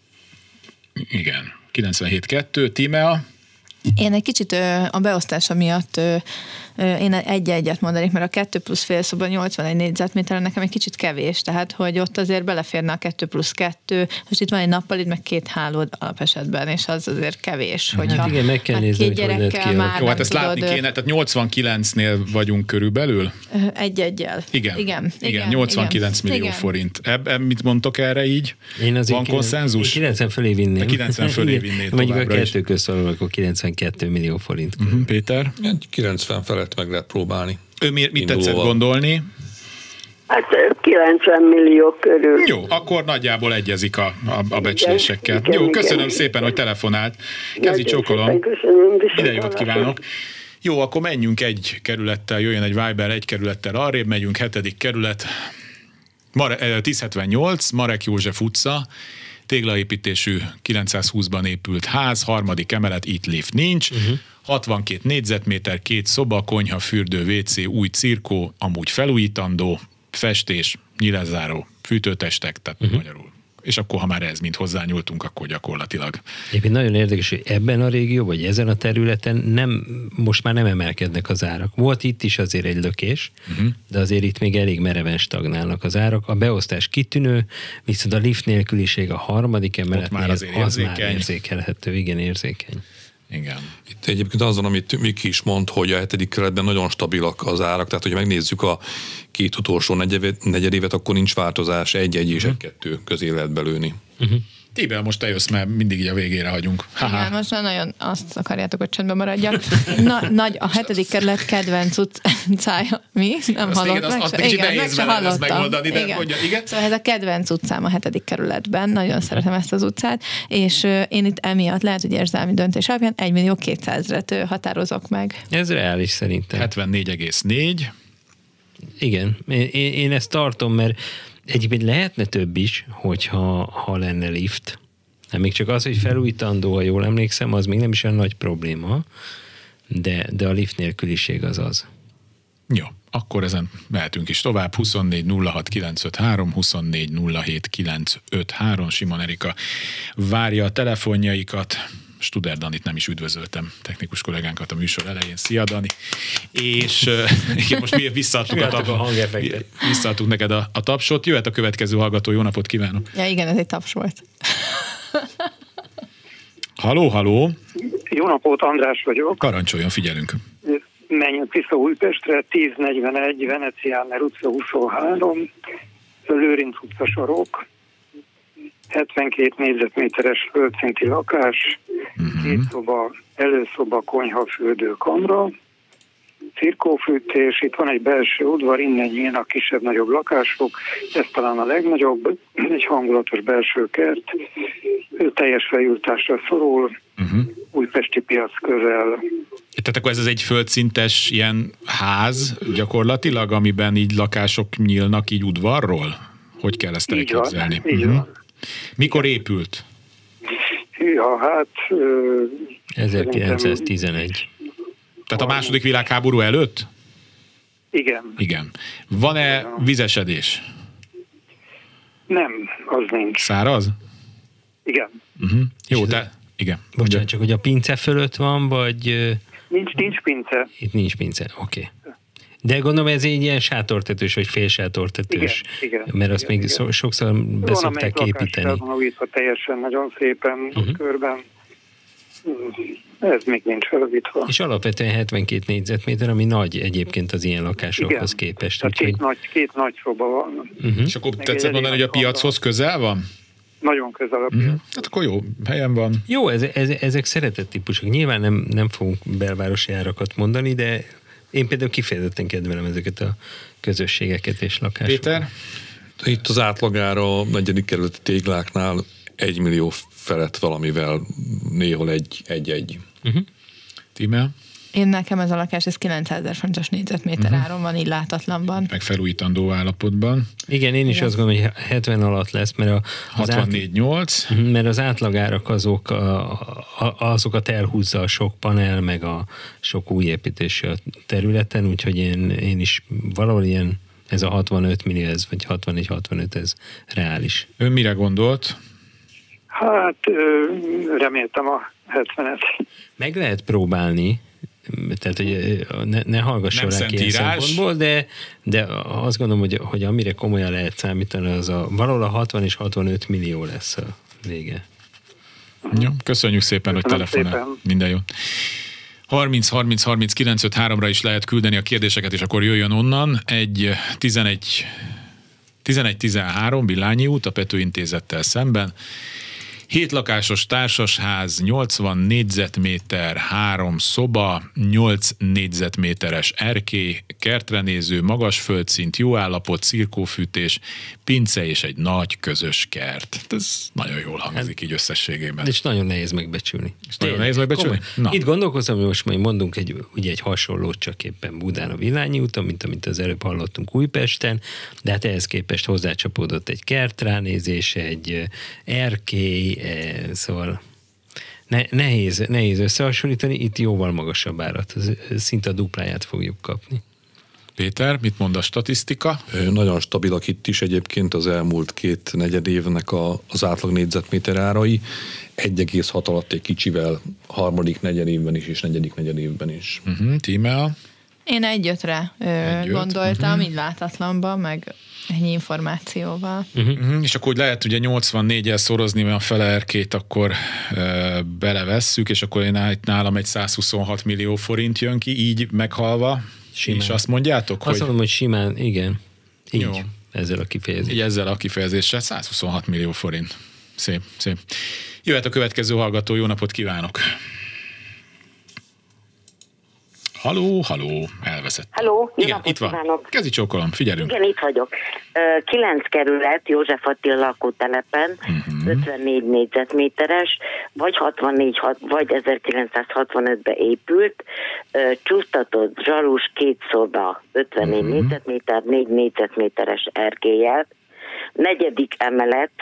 Igen. kilencvenhét kettő. Tímea? Én egy kicsit a beosztása miatt én egy-egyet mondanék, mert a kettő plusz fél szoba nyolcvanegy négyzetméter nekem egy kicsit kevés, tehát hogy ott azért beleférne a kettő plusz kettő, most itt van egy nappalid, meg két hálód alapesetben, és az azért kevés. Hogyha, hát igen, meg kell hát nézni, két gyerekkel már jó, hát ezt tudod, látni kéne, tehát nyolcvankilencnél vagyunk körülbelül? Egy-egyel. Igen, igen, igen, igen nyolcvankilenc igen, millió igen. forint. Ebben mit mondtok erre így? Én azért van konszenzus? kilencven fölé vinném. kilencven fölé vinnél mondjuk a továbbra is. kettő közszorul, akkor kilencvenkettő millió forint. Uh-huh. Péter? kilencven felett meg lehet próbálni. Ő mi, mit tetszett gondolni? Hát kilencven millió körül. Jó, akkor nagyjából egyezik a, a, a becslésekkel. Igen, Jó, igen, köszönöm igen. szépen, hogy telefonált. Kezi csókolom. Ide jót kívánok. Jó, akkor menjünk egy kerülettel, jöjjön egy Viber, egy kerülettel arrébb, megyünk, hetedik kerület, Mare, tíz hetvennyolc, Marek József utca, téglaépítésű kilencszázhúszban épült ház, harmadik emelet, itt lift nincs, uh-huh. hatvankét négyzetméter, két szoba, konyha, fürdő, vé cé, új cirkó, amúgy felújítandó, festés, nyilázáró, fűtőtestek, tehát uh-huh. magyarul és akkor, ha már ez mind hozzányúltunk, akkor gyakorlatilag. Egyébként nagyon érdekes, hogy ebben a régióban, vagy ezen a területen nem, most már nem emelkednek az árak. Volt itt is azért egy lökés, uh-huh. de azért itt még elég mereven stagnálnak az árak. A beosztás kitűnő, viszont a lift nélküliség a harmadik emeletnél, már azért az érzékeny. már érzékelhető, igen, érzékeny. Igen. Itt egyébként azon, amit Miki is mond, hogy a hetedik kerületben nagyon stabilak az árak, tehát hogyha megnézzük a két utolsó negyedévet, akkor nincs változás, egy-egy és egy-kettő közé lehet belőni. Uh-huh. Tibel, most te jössz, mert mindig így a végére hagyunk. Ha-ha. Igen, most már nagyon azt akarjátok, hogy csendben maradjak. Na, nagy, a hetedik kerület kedvenc utcája. Mi? Nem Azt hallott igen, meg? azt se? kicsit Igen, meg nehéz se veled ezt hallottam. megoldani, de Igen. mondja, igen. Szóval ez a kedvenc utcám a hetedik kerületben, nagyon szeretem ezt az utcát, és uh, én itt emiatt lehet, hogy érzelmi döntés alapján egy millió kétszázezret határozok meg. Ez reális szerintem. hetvennégy egész négy. Igen, én, én ezt tartom, mert egyébként lehetne több is, hogyha ha lenne lift. Nem, még csak az, hogy felújítandó, ha jól emlékszem, az még nem is olyan nagy probléma, de, de a lift nélküliség az az. Jó, akkor ezen mehetünk is tovább. huszonnégy nulla hat kilenc öt három, huszonnégy nulla hét kilenc öt három. Simon Erika várja a telefonjaikat. Studer Danit nem is üdvözöltem, technikus kollégánkat a műsor elején. Szia, Dani! És uh, igen, most mi visszaadtuk, a, tap, a hangeffektet. visszaadtuk neked a, a tapsot. Jöhet a következő hallgató, jó napot kívánok! Ja, igen, ez egy taps volt. Haló, haló! Jó napot, András vagyok. Parancsoljon, figyelünk! Menjünk vissza Újpestre, tíz negyvenegy, Veneciáner utca huszonhárom, Lőrinc utca sarok, hetvenkét négyzetméteres földszinti lakás, uh-huh. két szoba, előszoba, konyha, fürdő, kamra, cirkófűtés, itt van egy belső udvar, innen nyílnak kisebb-nagyobb lakások, ez talán a legnagyobb, egy hangulatos belső kert, teljes feljutatásra szorul, uh-huh. Újpesti piac közel. Tehát akkor ez az egy földszintes ilyen ház gyakorlatilag, amiben így lakások nyílnak így udvarról? Hogy kell ezt elképzelni? Így van, így van. Mikor épült? Ja, hát... ezerkilencszáztizenegy. Tehát a második világháború előtt? Igen. Igen. Van-e vizesedés? Nem, az nincs. Száraz? Igen. Uh-huh. Jó, de... Igen. Bocsánat, csak hogy a pince fölött van, vagy... Nincs, nincs pince. Itt nincs pince, oké. Okay. De gondolom ez egy ilyen sátortetős, vagy félsátortetős, igen, igen, mert azt igen, még igen. sokszor beszokták építeni. Van, amelyik teljesen nagyon szépen uh-huh. körben. Ez még nincs felújítva. És alapvetően hetvenkét négyzetméter, ami nagy egyébként az ilyen lakásokhoz igen. képest. Tehát úgyhogy... két, nagy, két nagy szoba van. Uh-huh. És akkor tetszett mondani, hogy a piachoz közel van? Nagyon közel a piac. Uh-huh. Hát akkor jó, helyen van. Jó, ez, ez, ezek szeretett típusok. Nyilván nem, nem fogunk belvárosi árakat mondani, de én például kifejezetten kedvelem ezeket a közösségeket és lakásokat. Péter? Itt az átlagára a negyedik kerületi tégláknál egy millió felett valamivel, néhol egy, egy-egy. Uh-huh. Tímel? Én nekem ez a lakás, ez kilencszázezer forintos négyzetméter uh-huh. áron van, így látatlanban. Meg felújítandó állapotban. Igen, én is Igen. azt gondolom, hogy hetven alatt lesz, mert a, az hatvannégy nyolc. Át, mert az átlagárak azok, a, a, azokat elhúzza a sok panel, meg a sok új építési területen, úgyhogy én, én is valahol ilyen, ez a hatvanöt millió, ez, vagy hatvannégy hatvanöt, ez reális. Ön mire gondolt? Hát reméltem a hetvenet. Meg lehet próbálni, tehát hogy ne, ne hallgasson rá ilyen szempontból, de, de azt gondolom, hogy, hogy amire komolyan lehet számítani, az a valahol a hatvan és hatvanöt millió lesz a vége. Jó, köszönjük szépen, hogy telefonál. Minden jó. harminc harminc harminc kilenc öt-háromra is lehet küldeni a kérdéseket, és akkor jöjjön onnan egy tizenegy tizenhárom Villányi út a Pető Intézettel szemben. Hét lakásos társasház, nyolcvan négyzetméter, három szoba, nyolc négyzetméteres erkély, kertre néző, magas földszint, jó állapot, cirkófűtés, pince és egy nagy közös kert. Ez nagyon jól hangzik így összességében. És nagyon nehéz megbecsülni. És nagyon nehéz megbecsülni? Itt gondolkozom, hogy most majd mondunk egy, ugye egy hasonlót, csak éppen Budán a Villányi úton, mint amit az előbb hallottunk Újpesten, de hát ehhez képest hozzácsapódott egy kertránézés, egy erkély, szóval ne, nehéz, nehéz összehasonlítani, itt jóval magasabb árat, szinte a dupláját fogjuk kapni. Péter, mit mond a statisztika? Nagyon stabilak itt is egyébként az elmúlt két negyed évnek a, az átlag négyzetméter árai. egy egész hat alatt egy kicsivel harmadik negyed évben is, és negyedik negyed évben is. Uh-huh. Tímea? Én egy-ötre Egy-öt, gondoltam, uh-huh. így látatlanban, meg ennyi információval. Uh-huh. Uh-huh. És akkor úgy lehet ugye nyolcvannégyel szorozni, mert a fele erkét akkor e, belevesszük, és akkor én nálam egy százhuszonhat millió forint jön ki, így meghalva. Simán. És azt mondjátok, azt hogy... mondom, hogy simán, igen. Így, Jó. ezzel a kifejezéssel. Így ezzel a kifejezéssel százhuszonhat millió forint. Szép, szép. Jöhet a következő hallgató, jó napot kívánok! Haló, haló, elveszett. Haló, jó igen, napot itt van. kívánok. Kezi csókolom, figyelünk. Igen, itt vagyok. Kilenc kerület József Attila lakótelepen, uh-huh. ötvennégy négyzetméteres, vagy hatvannégy, vagy ezerkilencszázhatvanötben épült, csúsztatott, zsarus, két szoba, ötvennégy uh-huh. négyzetméter, négy négyzetméteres erkélyel, negyedik emelet,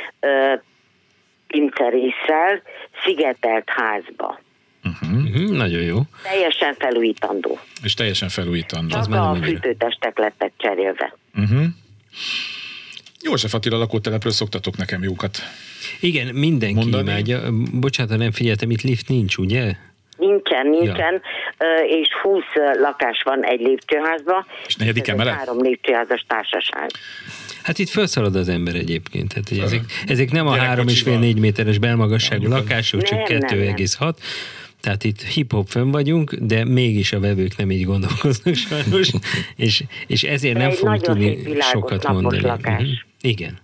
pincerésszel, szigetelt házba. Uh-huh. Uh-huh, nagyon jó. Teljesen felújítandó. És teljesen felújítandó. Csak a fűtőtestek lettek cserélve. Uh-huh. József Attila lakótelepről szoktatok nekem jókat. Igen, mindenki mondani. imádja. Bocsánat, nem figyeltem, itt lift nincs, ugye? Nincsen, nincsen, ja. És húsz lakás van egy lépcsőházban. És negyedik emelet? Három lépcsőházas társaság. Hát itt felszalad az ember egyébként. Hát, ezek, ezek nem a három és fél négy méteres belmagasságú lakások, csak kettő egész hat. Tehát itt hip-hop fönn vagyunk, de mégis a vevők nem így gondolkoznak sajnos, és, és ezért de nem fogunk tudni világos, sokat mondani. Lakás. Uh-huh. Igen.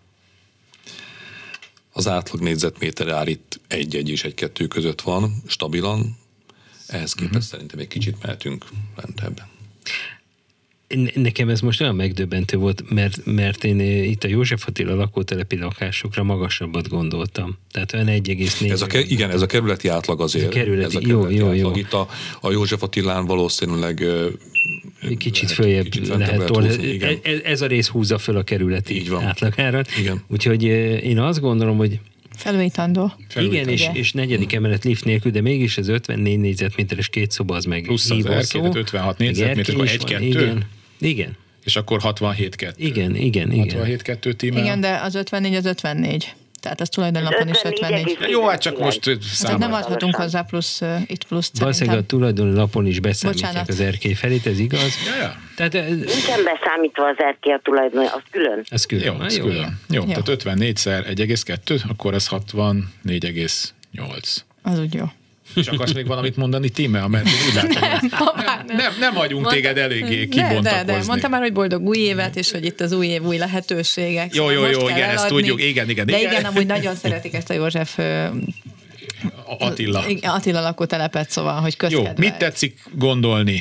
Az átlag négyzetméter ár itt egy-egy és egy-kettő között van, stabilan. Ehhez képest uh-huh. szerintem egy kicsit mehetünk lentebb. Nekem ez most olyan megdöbbentő volt, mert, mert én itt a József Attila lakótelepi lakásokra magasabbat gondoltam. Tehát olyan egy egész négy. Ez a ke- igen, ez a kerületi átlag azért. Ez a kerületi, ez a kerületi jó, jó, átlag. jó. Itt a, a József Attilán valószínűleg kicsit följebb kicsit lehet tolni. Ez, ez a rész húzza föl a kerületi átlagárat. Úgyhogy én azt gondolom, hogy felújítandó. Igen, és, és negyedik emelet lift nélkül, de mégis az ötvennégy négyzetméteres két szoba az meg plusz az erkélyt, ötvenhat négyzetméter, akkor egy-kettő. Igen, igen. És akkor hatvanhét kettő. Igen, igen, igen. hatvanhét kettő tímel. Igen, de az ötvennégy az ötvennégy. Tehát az tulajdonlapon is ötvennégy. Jó, hát csak most hát nem adhatunk hozzá plusz, uh, itt plusz valószínűleg a tulajdonlapon is beszámítják Bocsánat. az erkély felét, ez igaz? Ja, ja. Tehát, nincsen beszámítva az erkély a tulajdon, az külön. Ez külön. Jó, ez jó. külön. Jó, jó. Tehát ötvennégyszer egy egész kettő, akkor ez hatvannégy egész nyolc. Az úgy jó. És akarsz még valamit mondani, Tímea? Mert úgy látom, nem, nem, nem, nem hagyunk Mondta, téged eléggé kibontakozni. De, de, mondtam már, hogy boldog új évet, és hogy itt az új év, új lehetőségek. Jó, jó, jó, igen, eladni. ezt tudjuk, igen, igen. De igen, igen, amúgy nagyon szeretik ezt a József Attila. Attila lakótelepet, szóval, hogy közkedvel. Jó, mit tetszik gondolni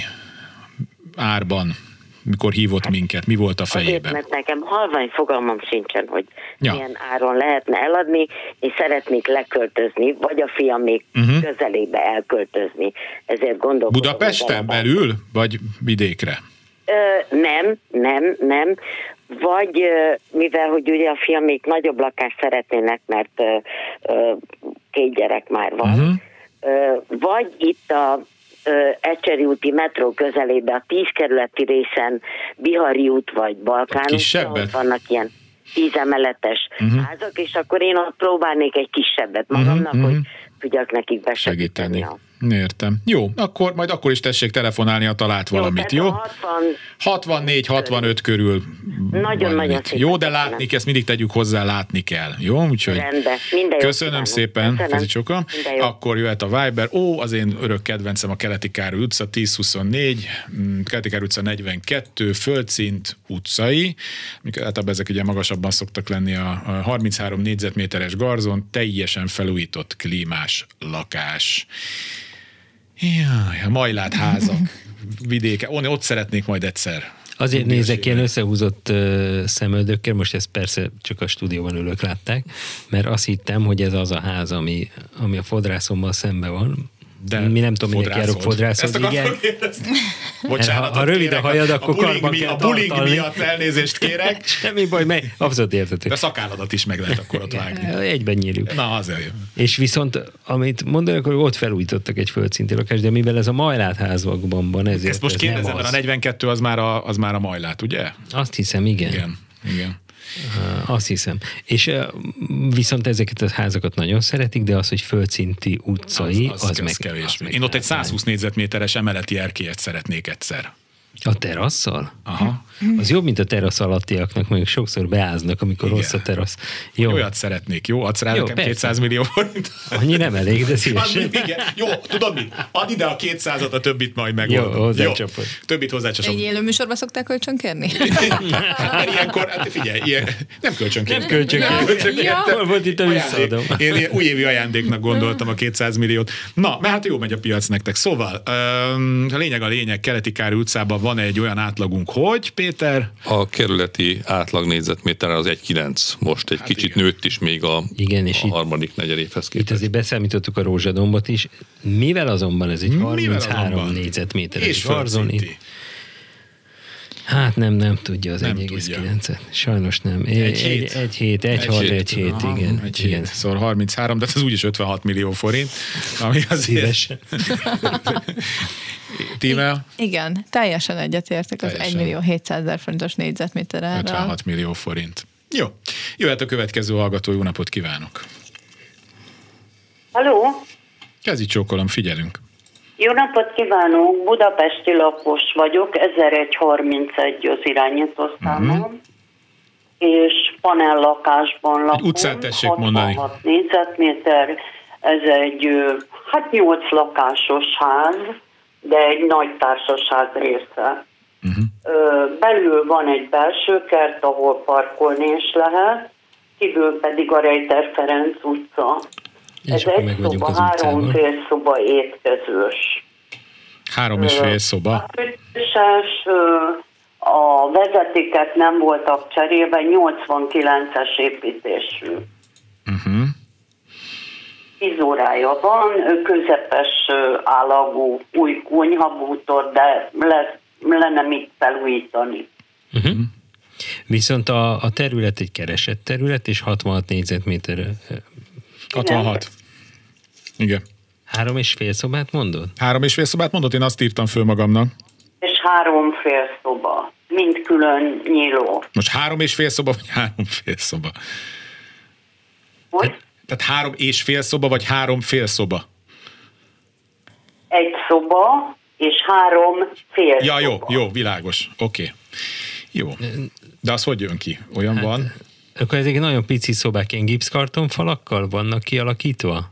árban, mikor hívott minket? Mi volt a fejében? Azért, mert nekem halvány fogalmam sincsen, hogy ja. milyen áron lehetne eladni, és szeretnék leköltözni, vagy a fiam még uh-huh. közelébe elköltözni. Ezért gondolkodom. Budapesten belül, vagy vidékre? Ö, nem, nem, nem. Vagy, mivel, hogy ugye a fiam még nagyobb lakást szeretnének, mert ö, ö, két gyerek már van, uh-huh. ö, vagy itt a Ecseri úti metró közelébe a tíz kerületi részen Bihari út vagy Balkán út, ott vannak ilyen tízemeletes uh-huh. házak, és akkor én ott próbálnék egy kisebbet magamnak, uh-huh. hogy tudjak nekik besegíteni. Segíteni. Értem. Jó, akkor majd akkor is tessék telefonálni, ha talált jó, valamit, jó? hatvan hatvannégy hatvanöt körül. Nagyon-nagyon szépen. Jó, de látni, ezt mindig tegyük hozzá, látni kell. Jó, úgyhogy rendben. Minden köszönöm jó, szépen, Kezi Csoka. Akkor jöhet a Viber. Ó, az én örök kedvencem a Keleti Károly utca, tíz huszonnégy, Keleti Károly utca negyvenkettő, Földszint utcai. Általában ezek ugye magasabban szoktak lenni, a harminchárom négyzetméteres garzon, teljesen felújított klímás lakás. Jaj, a majlát házak, vidéke, ott szeretnék majd egyszer. Azért nézek ilyen összehúzott uh, szemöldökkel, most ezt persze csak a stúdióban ülők látták, mert azt hittem, hogy ez az a ház, ami, ami a fodrászommal szemben van. De mi nem tudom, mindenki járok fodrászhoz, igen. Bocsánat, ha rövid a hajad, akkor karban kell A bullying tartani. miatt elnézést kérek. Semmi baj, mely, abszolút értető. De szakálladat is meg lehet akkor ott vágni. Egyben nyírjuk. Na, azért jön. És viszont, amit mondanak, hogy ott felújítottak egy földszinti lakást, de mivel ez a majlátházakban van, ezért Ezt most ez nem kérdezem, mert a az. negyvenkettő az már a, az már a majlát, ugye? Azt hiszem, igen. Igen, igen. Uh, azt hiszem. És uh, viszont ezeket a házakat nagyon szeretik, de az, hogy földszinti utcai, az, az, az meg kevés. Az meg Én ott egy hátrány. százhúsz négyzetméteres emeleti erkélyet szeretnék egyszer. A terasszal? Aha. Az jobb, mint a terasz alattiaknak, mondjuk sokszor beáznak, amikor Igen. rossz a terasz. Jó. Olyat szeretnék, jó? Adsz rá Jó, nekem persze. kétszáz millió forint? Annyi nem elég, de szívesen. Annyi, igen. Jó, tudod mit? Add ide a kétszázat, a többit majd megoldom. Jó, hozzácsapod. Többit hozzácsapod. Egy élő műsorba szokták kölcsönkérni? Mert ilyenkor, hát figyelj, ilyen, nem kölcsönkérni. Nem kölcsönkérni. Ja. Hol volt itt a visszaadom? Én ilyen újévi ajándéknak gondoltam a kétszáz milliót. Na, mert hát jó megy a piac nektek. Szóval, öm, a lényeg a lényeg, Keleti Károly utcában van egy olyan átlagunk, hogy, Péter? A kerületi átlag négyzetméter az egy egész kilenc. Most egy Hát kicsit igen. nőtt is még a, Igen, és a itt- harmadik negyedévhez Itt képest. azért beszámítottuk a rózsadombot is. Mivel azonban ez egy Mivel harminchárom azonban? négyzetméteres És garzon, földszinti. itt- Hát nem, nem tudja az Nem egy egész tudja. kilencet. Sajnos nem. Egy, Egy egy, hét. egy hét, egy hat, egy hét, Aha, igen. Egy igen. hét, szóval harminchárom, de ez úgyis ötvenhat millió forint, ami azért... Szívesen. Tímel? Igen, teljesen egyetértek az Teljesen. egy millió hétszázezer forintos négyzetméter árral. ötvenhat millió forint. Jó. Jöhet a következő hallgató, jó napot kívánok. Haló, Kezi csókolom, figyelünk. jó napot kívánok, budapesti lakos vagyok, ezerszázharmincegy az irányítószámom, uh-huh. és panellakásban lakom. utcát tessék mondani. hatvanhat négyzetméter, ez egy ö, hát nyolc lakásos ház, de egy nagy társaság része. Uh-huh. Ö, belül van egy belső kert, ahol parkolni is lehet, kívül pedig a Rejter Ferenc utca. És Ez akkor egy meg vagyunk szoba, az három utcában. fél szoba étkezős. Három és fél szoba. Fűtéses, a vezetékek nem voltak cserélve, nyolcvankilences építésű. Uh-huh. tíz órája van, közepes állagú új konyhabútor, de lesz, lenne mit felújítani. Uh-huh. Viszont a, a terület egy keresett terület, és hatvanhat négyzetméter. hatvanhat. Igen. Három és fél szobát mondod? Három és fél szobát mondott, én azt írtam föl magamnak. És három fél szoba, mind külön nyíló. Most három és fél szoba, vagy három fél szoba? Hogy? Tehát három és fél szoba, vagy három fél szoba? Egy szoba, és három fél Ja, jó, szoba. jó, világos. Oké. Okay. Jó. De az hogy jön ki? Olyan hát, van? Akkor ezek nagyon pici szobák, ilyen gipszkartonfalakkal vannak kialakítva?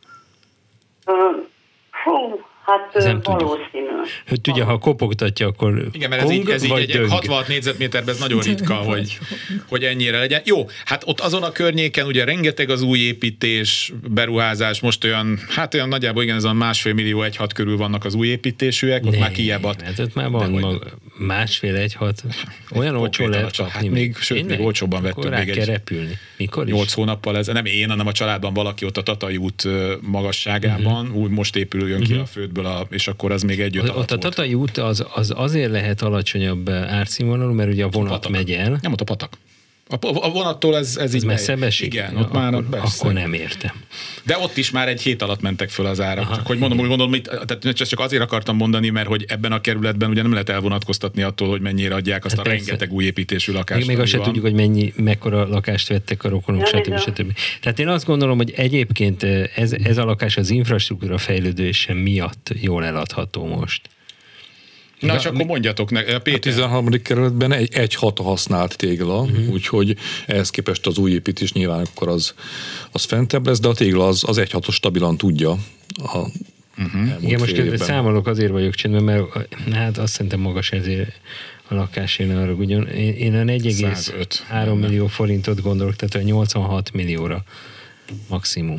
Ö, Hú, hát Ez ö, nem tudjuk. valószínű. Hogy tudja, ha kopogtatja, akkor Igen, mert ez kong, így, ez így vagy egy, egy döng? hatvanhat négyzetméterben ez nagyon ritka, hogy, hogy ennyire legyen. Jó, hát ott azon a környéken ugye rengeteg az új építés, beruházás, most olyan, hát olyan nagyjából igen, ez a másfél millió egy hat körül vannak az új építésűek, ott Ne, már kijebb. hát ott már van De mag, másfél egy hat. Olyan olcsó Konkrétan lehet a csa- kapni. hát még, sőt, Tényleg? még olcsóbban Akkor vettünk rá még kell egy repülni. Mikor is? nyolc hónappal ez, nem én, hanem a családban valaki ott a Tatai út ö, magasságában, uh-huh. úgy most épül, jön ki Uh-huh. a földből, a, és akkor az még egy öt Ott alatt a volt. Tatai út az, az azért lehet alacsonyabb árszínvonalú, mert ugye a vonat Patak. megy el. Nem ott a patak. A, a vonattól ez, ez Ez így messzebb megy. esik? Igen, Ja, ott már akkor, persze. akkor nem értem. De ott is már egy hét alatt mentek föl az árak. Aha, csak hogy mondom, úgy gondolom, mit, tehát csak azért akartam mondani, mert hogy ebben a kerületben ugye nem lehet elvonatkoztatni attól, hogy mennyire adják azt Hát a persze. rengeteg új építésű lakást. Még, még azt ami se van. tudjuk, hogy mennyi, mekkora lakást vettek a rokonok, Ja, stb. igen. stb. Tehát én azt gondolom, hogy egyébként ez, ez a lakás az infrastruktúra fejlődése miatt jól eladható most. Na, De- és akkor mondjatok ne, A Péter. tizenharmadik kerületben egy, egy hat a használt tégla, uh-huh. úgyhogy ehhez képest az új építés nyilván akkor az, az fentebb lesz, de a tégla az, az egy hatos stabilan tudja a uh-huh. Igen, most közben számolok, azért vagyok csendben, mert hát azt szerintem magas ezért a lakás, én arra ugyan. Én, én a négy egész százöt három millió forintot gondolok, tehát a nyolcvanhat millióra maximum.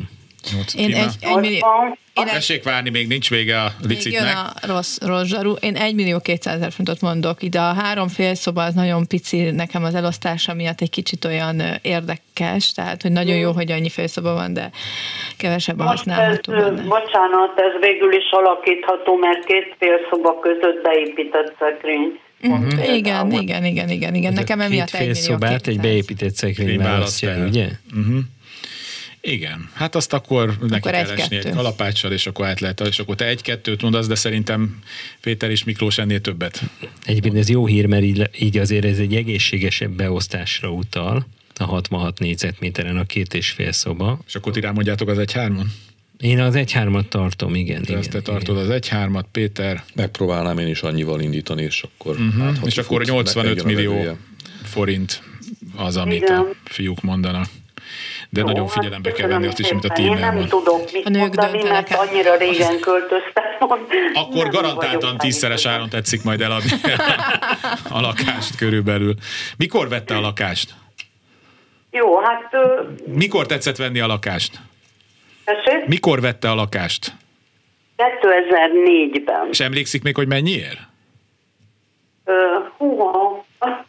Én egy, egy millió... Tessék várni, még nincs vége a licitnek. Még jön a rossz, rossz zsaru. Én egy millió kétszázezer fontot mondok. Ide a három fél szoba az nagyon pici, nekem az elosztása miatt egy kicsit olyan érdekes, tehát hogy nagyon jó, hogy annyi félszoba van, de kevesebb a használható ez, benne. Bocsánat, ez végül is alakítható, mert két félszoba között beépített szekrény. Uh-huh. Igen, igen, igen, igen, igen. Nekem emiatt egy millió szobát egy beépített szekrény választja, ugye? Uh-huh. Igen, hát azt akkor, akkor neki kell esni egy kalapáccsal, és akkor át lehet, és akkor te egy-kettőt mondasz, de szerintem Péter és Miklós ennél többet. Egyébként ez jó hír, mert így, így azért ez egy egészségesebb beosztásra utal, a hatvanhat négyzetméteren a két és fél szoba. És akkor ti rámondjátok az egy-hárman? Én az egy-hármat tartom, igen. Te igen, azt te igen. tartod az egy-hármat, Péter. Megpróbálnám én is annyival indítani, és akkor... Uh-huh. Hát, és akkor nyolcvanöt millió forint az, amit igen. a fiúk mondanak. De jó, nagyon figyelembe hát kell venni azt is, amit a tímnél van. Én nem tudok mit mondani, mert annyira régen költöztem. Akkor garantáltan tízszeres áron tetszik majd eladni a lakást körülbelül. Mikor vette a lakást? Jó, hát... Mikor tetszett venni a lakást? Tessék? Mikor vette a lakást? kétezer-négyben. És emlékszik még, hogy mennyiért? Uh, húha,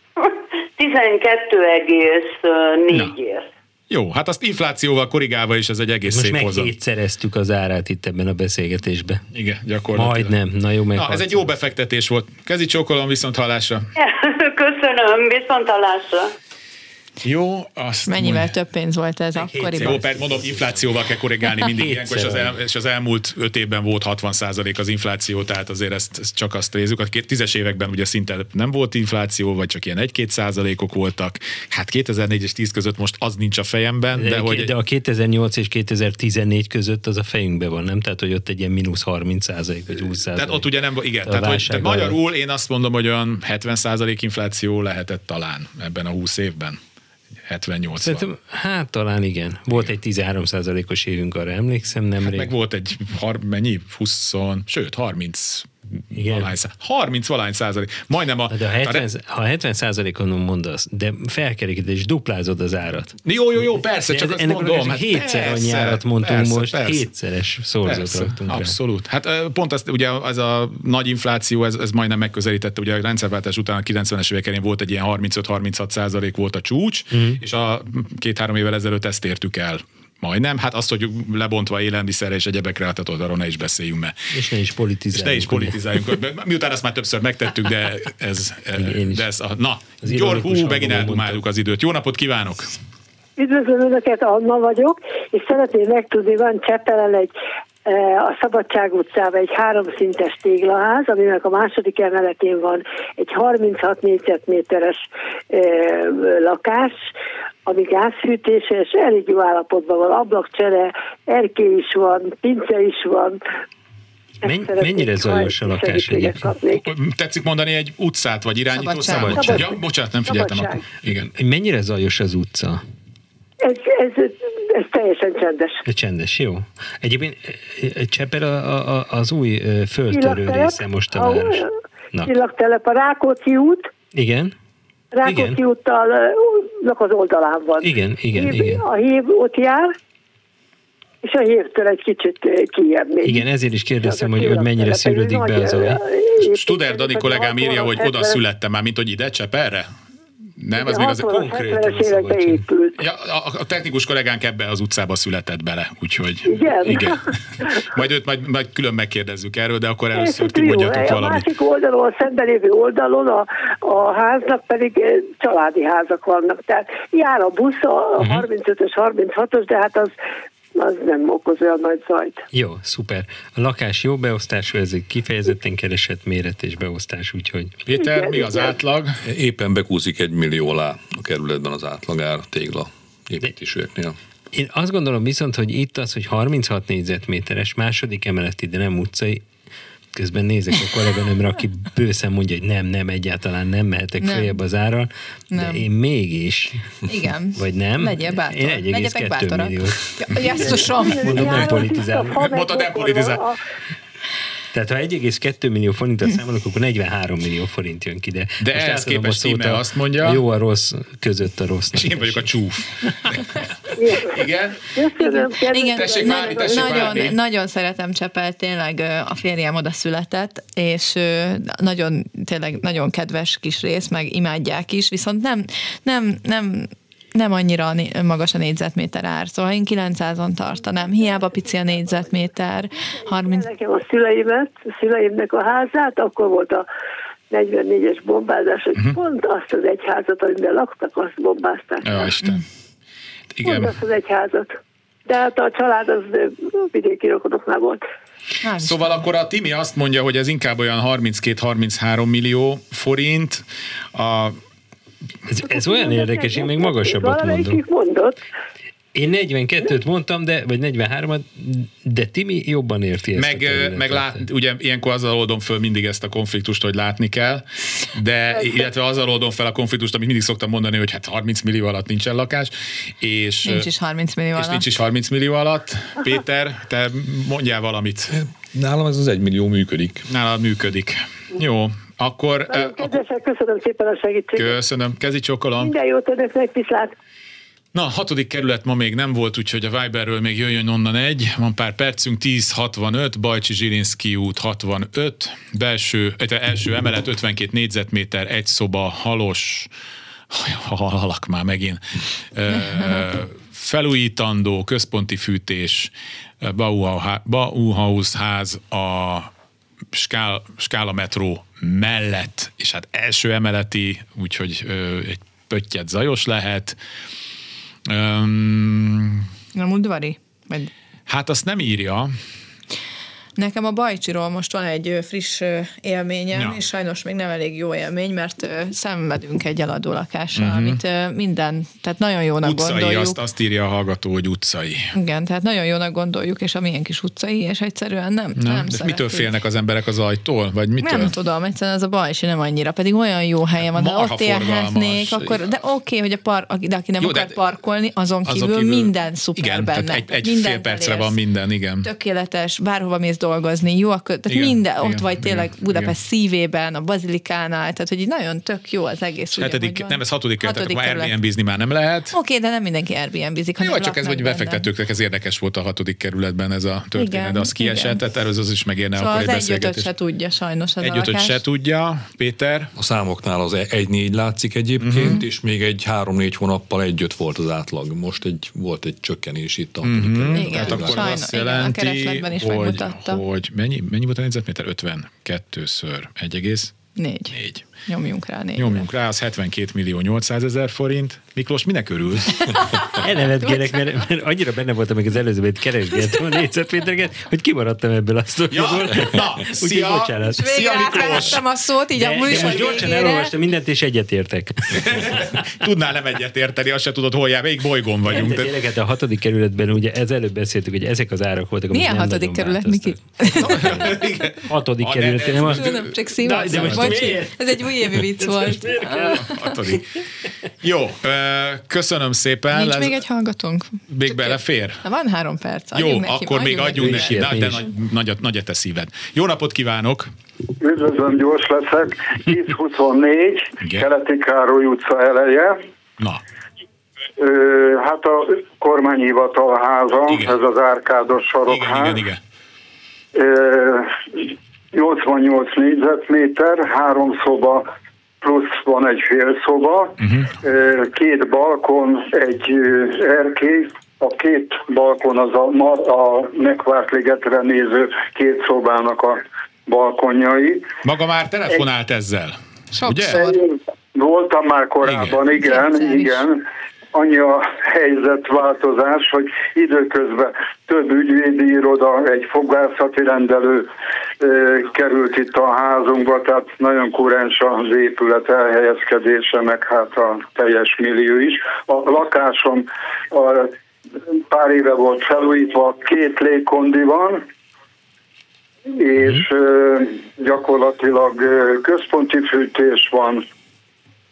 tizenkettő egész négyért. Jó, hát azt inflációval korrigálva is ez egy egész most szép hozam. Most megkétszereztük az árát itt ebben a beszélgetésben. Igen, gyakorlatilag. Majdnem, na jó, na, ez egy jó befektetés volt. Kezi csókolom, viszont hallásra. Köszönöm, viszont hallásra. Jó, azt mennyivel mondja. több pénz volt ez akkoriban? Jó, persze mondom, inflációval kell korrigálni mindig ilyenkor, és az, el, és az elmúlt öt évben volt hatvan százalék az infláció, tehát azért ezt, ezt csak azt nézzük. A tízes években ugye szinte nem volt infláció, vagy csak ilyen egy-két százalékok voltak. Hát kétezer-négy és tíz között most az nincs a fejemben. De, de, hogy... de a kétezer-nyolc és kétezer-tizennégy között az a fejünkben van, nem? Tehát, hogy ott egy ilyen mínusz harminc százalék vagy húsz százalék. Tehát ott ugye nem, igen, tehát, hogy, tehát magyarul én azt mondom, hogy olyan hetven százalék infláció lehetett talán ebben a húsz évben. hetven-nyolcvan. Szerintem, hát talán igen. Volt egy tizenhárom százalékos évünk, arra emlékszem nemrég. Hát meg volt egy, har, mennyi? húsz, sőt, harminc Valány, harminc valány százalék. Majdnem a... De a hetven, a, ha hetven százalékon mondasz, de felkerekíted és duplázod az árat. Jó, jó, jó, persze, csak azt mondom. Hát hétszer persze, annyi árat mondtunk persze, most, persze. hétszeres szorzót raktunk abszolút. Rá. Hát pont azt, ugye az a nagy infláció, ez, ez majdnem megközelítette, ugye a rendszerváltás után a kilencvenes évek volt egy ilyen harmincöt-harminchat százalék volt a csúcs, mm. és a két-három évvel ezelőtt ezt értük el. Majdnem, hát azt, hogy lebontva élelmiszerre és egyebekre, hát arról ne is beszéljünk, mert... És ne is politizáljunk. És ne is politizáljunk. Miután ezt már többször megtettük, de ez... De ez a, na, gyor, hú, megint eldumáljuk az időt. Jó napot kívánok! Üdvözlöm Önöket, Anna vagyok, és szeretném megtudni, van Csepelen egy a Szabadság utcában egy háromszintes téglaház, aminek a második emeletén van egy harminchat négyzetméteres e, lakás, ami gázfűtéses, elég jó állapotban van, ablakcsere, erkély is van, pince is van. Men, mennyire zajos a lakás egyébként? Tetszik mondani egy utcát, vagy irányító számot? Szabadság. Ja, bocsánat, nem figyeltem akkor. Igen. Mennyire zajos az utca? Ez, ez, ez teljesen csendes. Csendes, jó. Egyébként Csepel a, a, az új földtörő része most a városnak. Csillagtelep, a Rákóczi út. Igen. Rákóczi úttal az oldalán van. Igen, igen, hív, igen. A hív ott jár, és a hívtől egy kicsit kijebb még. Igen, ezért is kérdeztem, hogy, hogy mennyire szűrődik be az zaj. Studer Dani kollégám írja, hogy oda születtem már, mint hogy ide, Csepelre? Nem, az még az konkrétan épült. Ja, a, a technikus kollégánk ebbe az utcába született bele, úgyhogy... Igen? Igen. Majd őt majd, majd külön megkérdezzük erről, de akkor először ti mondjatok valamit. A másik oldalon, a szembelévő oldalon a, a háznak pedig családi házak vannak. Tehát jár a busz, a uh-huh. harmincötös, harminchatos, de hát az az nem okoz olyan nagy zajt. Jó, szuper. A lakás jó beosztású, ez egy kifejezetten keresett méret és beosztás, úgyhogy... Péter, igen, mi az igen. átlag? Éppen bekúszik egy millió alá a kerületben az átlagár tégla építésűeknél. Én azt gondolom viszont, hogy itt az, hogy harminchat négyzetméteres, második emeleti, de nem utcai, közben nézek a kolléganőmre, aki bőszen mondja, hogy nem, nem, egyáltalán nem mehetek nem. feljebb az árral, nem. De én mégis. Igen. Vagy nem? Legyél bátor. Én egy egész kettő milliót. Jesszusom. Mondom, nem politizálom. Mondta, nem politizál. Tehát ha egy egész kettő millió forintot számolok, akkor negyvenhárom millió forint jön ki. De, de ehhez képest íme azt mondja. A jó a rossz között a rossz. És én vagyok a csúf. Igen? Köszönöm, Igen. Tessék várni, tessék nagyon, várni. nagyon szeretem Csepelt, tényleg a férjem oda született, és nagyon, tényleg nagyon kedves kis rész, meg imádják is, viszont nem, nem, nem nem annyira magas a négyzetméter ár, szóval én kilencszázon tartanám. Hiába pici a négyzetméter. harminc Nekem a szüleimet, a szüleimnek a házát, akkor volt a negyvennégyes bombázás, hogy uh-huh. pont azt az egyházat, amiben laktak, azt bombázták. Jó, Isten. Igen. Pont azt az egyházat. De hát a család az vidéki rokonoknál volt. Nem szóval akkor a Timi azt mondja, hogy ez inkább olyan harminckét-harminchárom millió forint. A Ez, ez olyan érdekes, én még magasabbat mondom. mondott. Én negyvenkettőt mondtam, de, vagy negyvenhármat, de Timi jobban érti ezt. Meg, meg lát, ugye ilyenkor azzal oldom föl mindig ezt a konfliktust, hogy látni kell, de illetve azzal oldom fel a konfliktust, amit mindig szoktam mondani, hogy hát harminc millió alatt nincsen lakás. És, nincs is harminc millió és alatt. nincs is harminc millió alatt. Péter, te mondjál valamit. Nálam ez az egy millió működik. Nálad működik. Jó. Akkor... Nagyon kedvesek, köszönöm szépen a segítséget. Köszönöm, kezi csókolom. Minden jót önöknek, viszlát. Na, a hatodik kerület ma még nem volt, úgyhogy a Viberről még jöjjön onnan egy. Van pár percünk, tíz hatvanöt, Bajcsi Zsilinszky út hatvanöt, belső, első emelet ötvenkét négyzetméter, egy szoba, halos, halak már megint, felújítandó, központi fűtés, Bauhaus ház, a Skál, Skála metró mellett, és hát első emeleti, úgyhogy ö, egy pöttyet zajos lehet. Öm, Nem udvari? Vagy... Hát azt nem írja. Nekem a Bajcsiról most van egy friss élményem, ja. és sajnos még nem elég jó élmény, mert szenvedünk egy eladó lakással, uh-huh. amit minden, tehát nagyon jónak utcai, gondoljuk. Azt, azt írja a hallgató, hogy utcai. Igen, tehát nagyon jónak gondoljuk, és a milyen kis utcai, és egyszerűen nem, nem, nem de mitől félnek az emberek az ajtól? Vagy mitől? Nem tudom, egyszerűen az a Bajcsi nem annyira, pedig olyan jó helyen van, de ott élhetnék, akkor, de oké, okay, hogy a par, de aki nem jó, akar de, parkolni, azon kívül, kívül minden szuper igen, benne. egy, egy minden fél percre van minden, igen. Tökéletes, bárhova mész dolgozni, jó, tehát igen, minden, igen, ott vagy tényleg igen, Budapest igen. szívében, a Bazilikánál, tehát hogy így nagyon tök jó az egész. Hetedik, nem, ez hatodik kerület, akkor már Airbnb-zni már nem lehet. Oké, okay, de nem mindenki Airbnb-zik. Jó, csak ez, hogy befektetőknek ez érdekes volt a hatodik kerületben ez a történet, igen, de az kiesett, tehát erről az is megérne szóval akkor egy beszélgetés. Egy-ötöt se tudja sajnos az egy ötöt se tudja, Péter. A számoknál az egy-négy látszik egyébként, uh-huh. és még egy három-négy hónappal egy-öt volt az átlag. Most egy, volt egy csökkenés itt a hatodik uh-huh. kerületben. Tehát akkor sajnos, azt jelenti, igen, hogy, hogy mennyi, mennyi volt a négyzetméter? ötvenkettőször egy egész négy. négy. Nyomjunk rá négy. Nyomjunk rá, az hetvenkét millió nyolcszázezer forint. Miklós, minek örülsz? Elnevetgélek, mert, mert annyira benne voltam meg az előzőben, hogy keresgettem a négyzetmétereket, hogy kimaradtam ebből a sztoriból. Ja, na, szia, szia Miklós! a szót, így de, a műsor de most gyorsan elolvastam mindent, és egyetértek. Tudnál nem egyetérteni, azt se tudod, hol jár, melyik bolygón vagyunk. De tényleg, hát a hatodik kerületben, ugye ez előbb beszéltük, hogy ezek az árak voltak, milyen hatodik kerület, Miki? Hatodik kerület, nem a... Tudom, csak szívaszom. Ez egy újévi vicc volt. Hatodik. Jó, köszönöm szépen. Nincs Lez... még egy hallgatónk. Még belefér? Na, van három perc. Adjunk jó, neki, akkor még adjunk neki, de, de nagy, nagy, nagy a te szíved. Jó napot kívánok! Üdvözlöm, gyors leszek. tíz huszonnégy, Keleti Károly utca eleje. Na. Ö, hát a kormányhivatal háza, igen. Ez az árkádos sarokház. Igen, igen, igen. Ö, nyolcvannyolc négyzetméter, három szoba, plusz van egy fél szoba, uh-huh. két balkon, egy erkély, a két balkon az a, a Megvártligetre néző két szobának a balkonjai. Maga már telefonált egy, ezzel? Sokszor. Voltam már korábban, igen, igen. igen. Annyi a helyzetváltozás, hogy időközben több ügyvédi iroda, egy fogászati rendelő e, került itt a házunkba, tehát nagyon kurens az épület elhelyezkedése, meg hát a teljes millió is. A lakásom a, pár éve volt felújítva, két légkondi van, és e, gyakorlatilag központi fűtés van,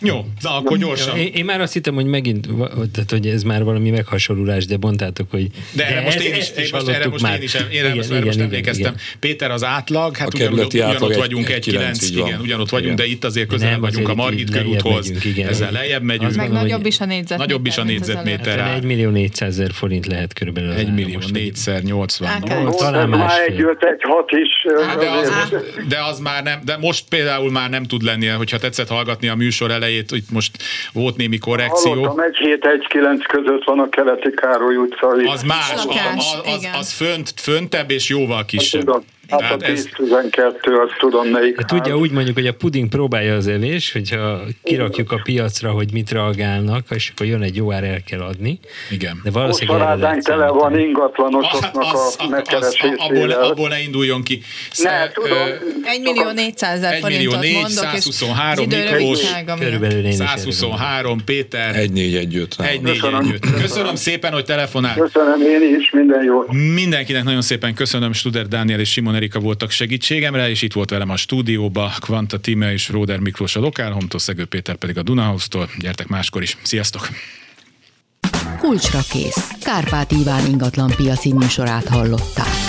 Jó, na akkor gyorsan. Én, én már azt hittem, hogy megint, tehát, hogy ez már valami meghasonlulás, de mondtátok, hogy... De, de most én is, én most, erre most én is, én igen, most, igen, most igen, emlékeztem. Igen. Péter, az átlag, hát ugyanott, ugyanott vagyunk, egy kilenc, igen, ugyanott vagyunk, de itt azért közel vagyunk a Margit körúthoz, ezzel lejjebb megyünk. Meg nagyobb is a négyzetméter. Nagyobb is a négyzetméter. egy millió négyszázezer forint lehet körülbelül. egy millió négyszer nyolcvan. Talán másfél. Egy öt, egy hat is. De az már nem, de most például már nem tud lenni, hogyha tetszett hallgatni a műsor elejét, itt most volt némi korrekció. Hallottam, egy hét, egy kilenc között van a Keleti Károly utca. Az más, az, az, az fönt, föntebb és jóval kisebb. Tudom. Hát a tíz tizenkettő, azt tudom melyik. Hát ugye úgy mondjuk, hogy a puding próbálja az evés, hogyha kirakjuk a piacra, hogy mit reagálnak, és akkor jön egy jó ár, el kell adni. Igen. De valószínűleg Moszorádánk tele van ingatlanosoknak az, a megkeresésével. Abból, abból ne induljon ki. Ne, tudom. egy millió négyszázezer forintot mondok, százhuszonhárom Miklós, százhuszonhárom Péter, egy négy egy öt. egy négy egy öt. Köszönöm szépen, hogy telefonált. Köszönöm én is, minden jó. Mindenkinek nagyon szépen köszönöm, Studer Dániel és Simon Erika voltak segítségemre, és itt volt velem a stúdióba Kvanta Tíme és Róder Miklós a Lokálhomtól, Szegő Péter pedig a Dunahouse-tól. Gyertek máskor is. Sziasztok! Kulcsra kész. Kárpát Iván ingatlan piaci műsorát hallották.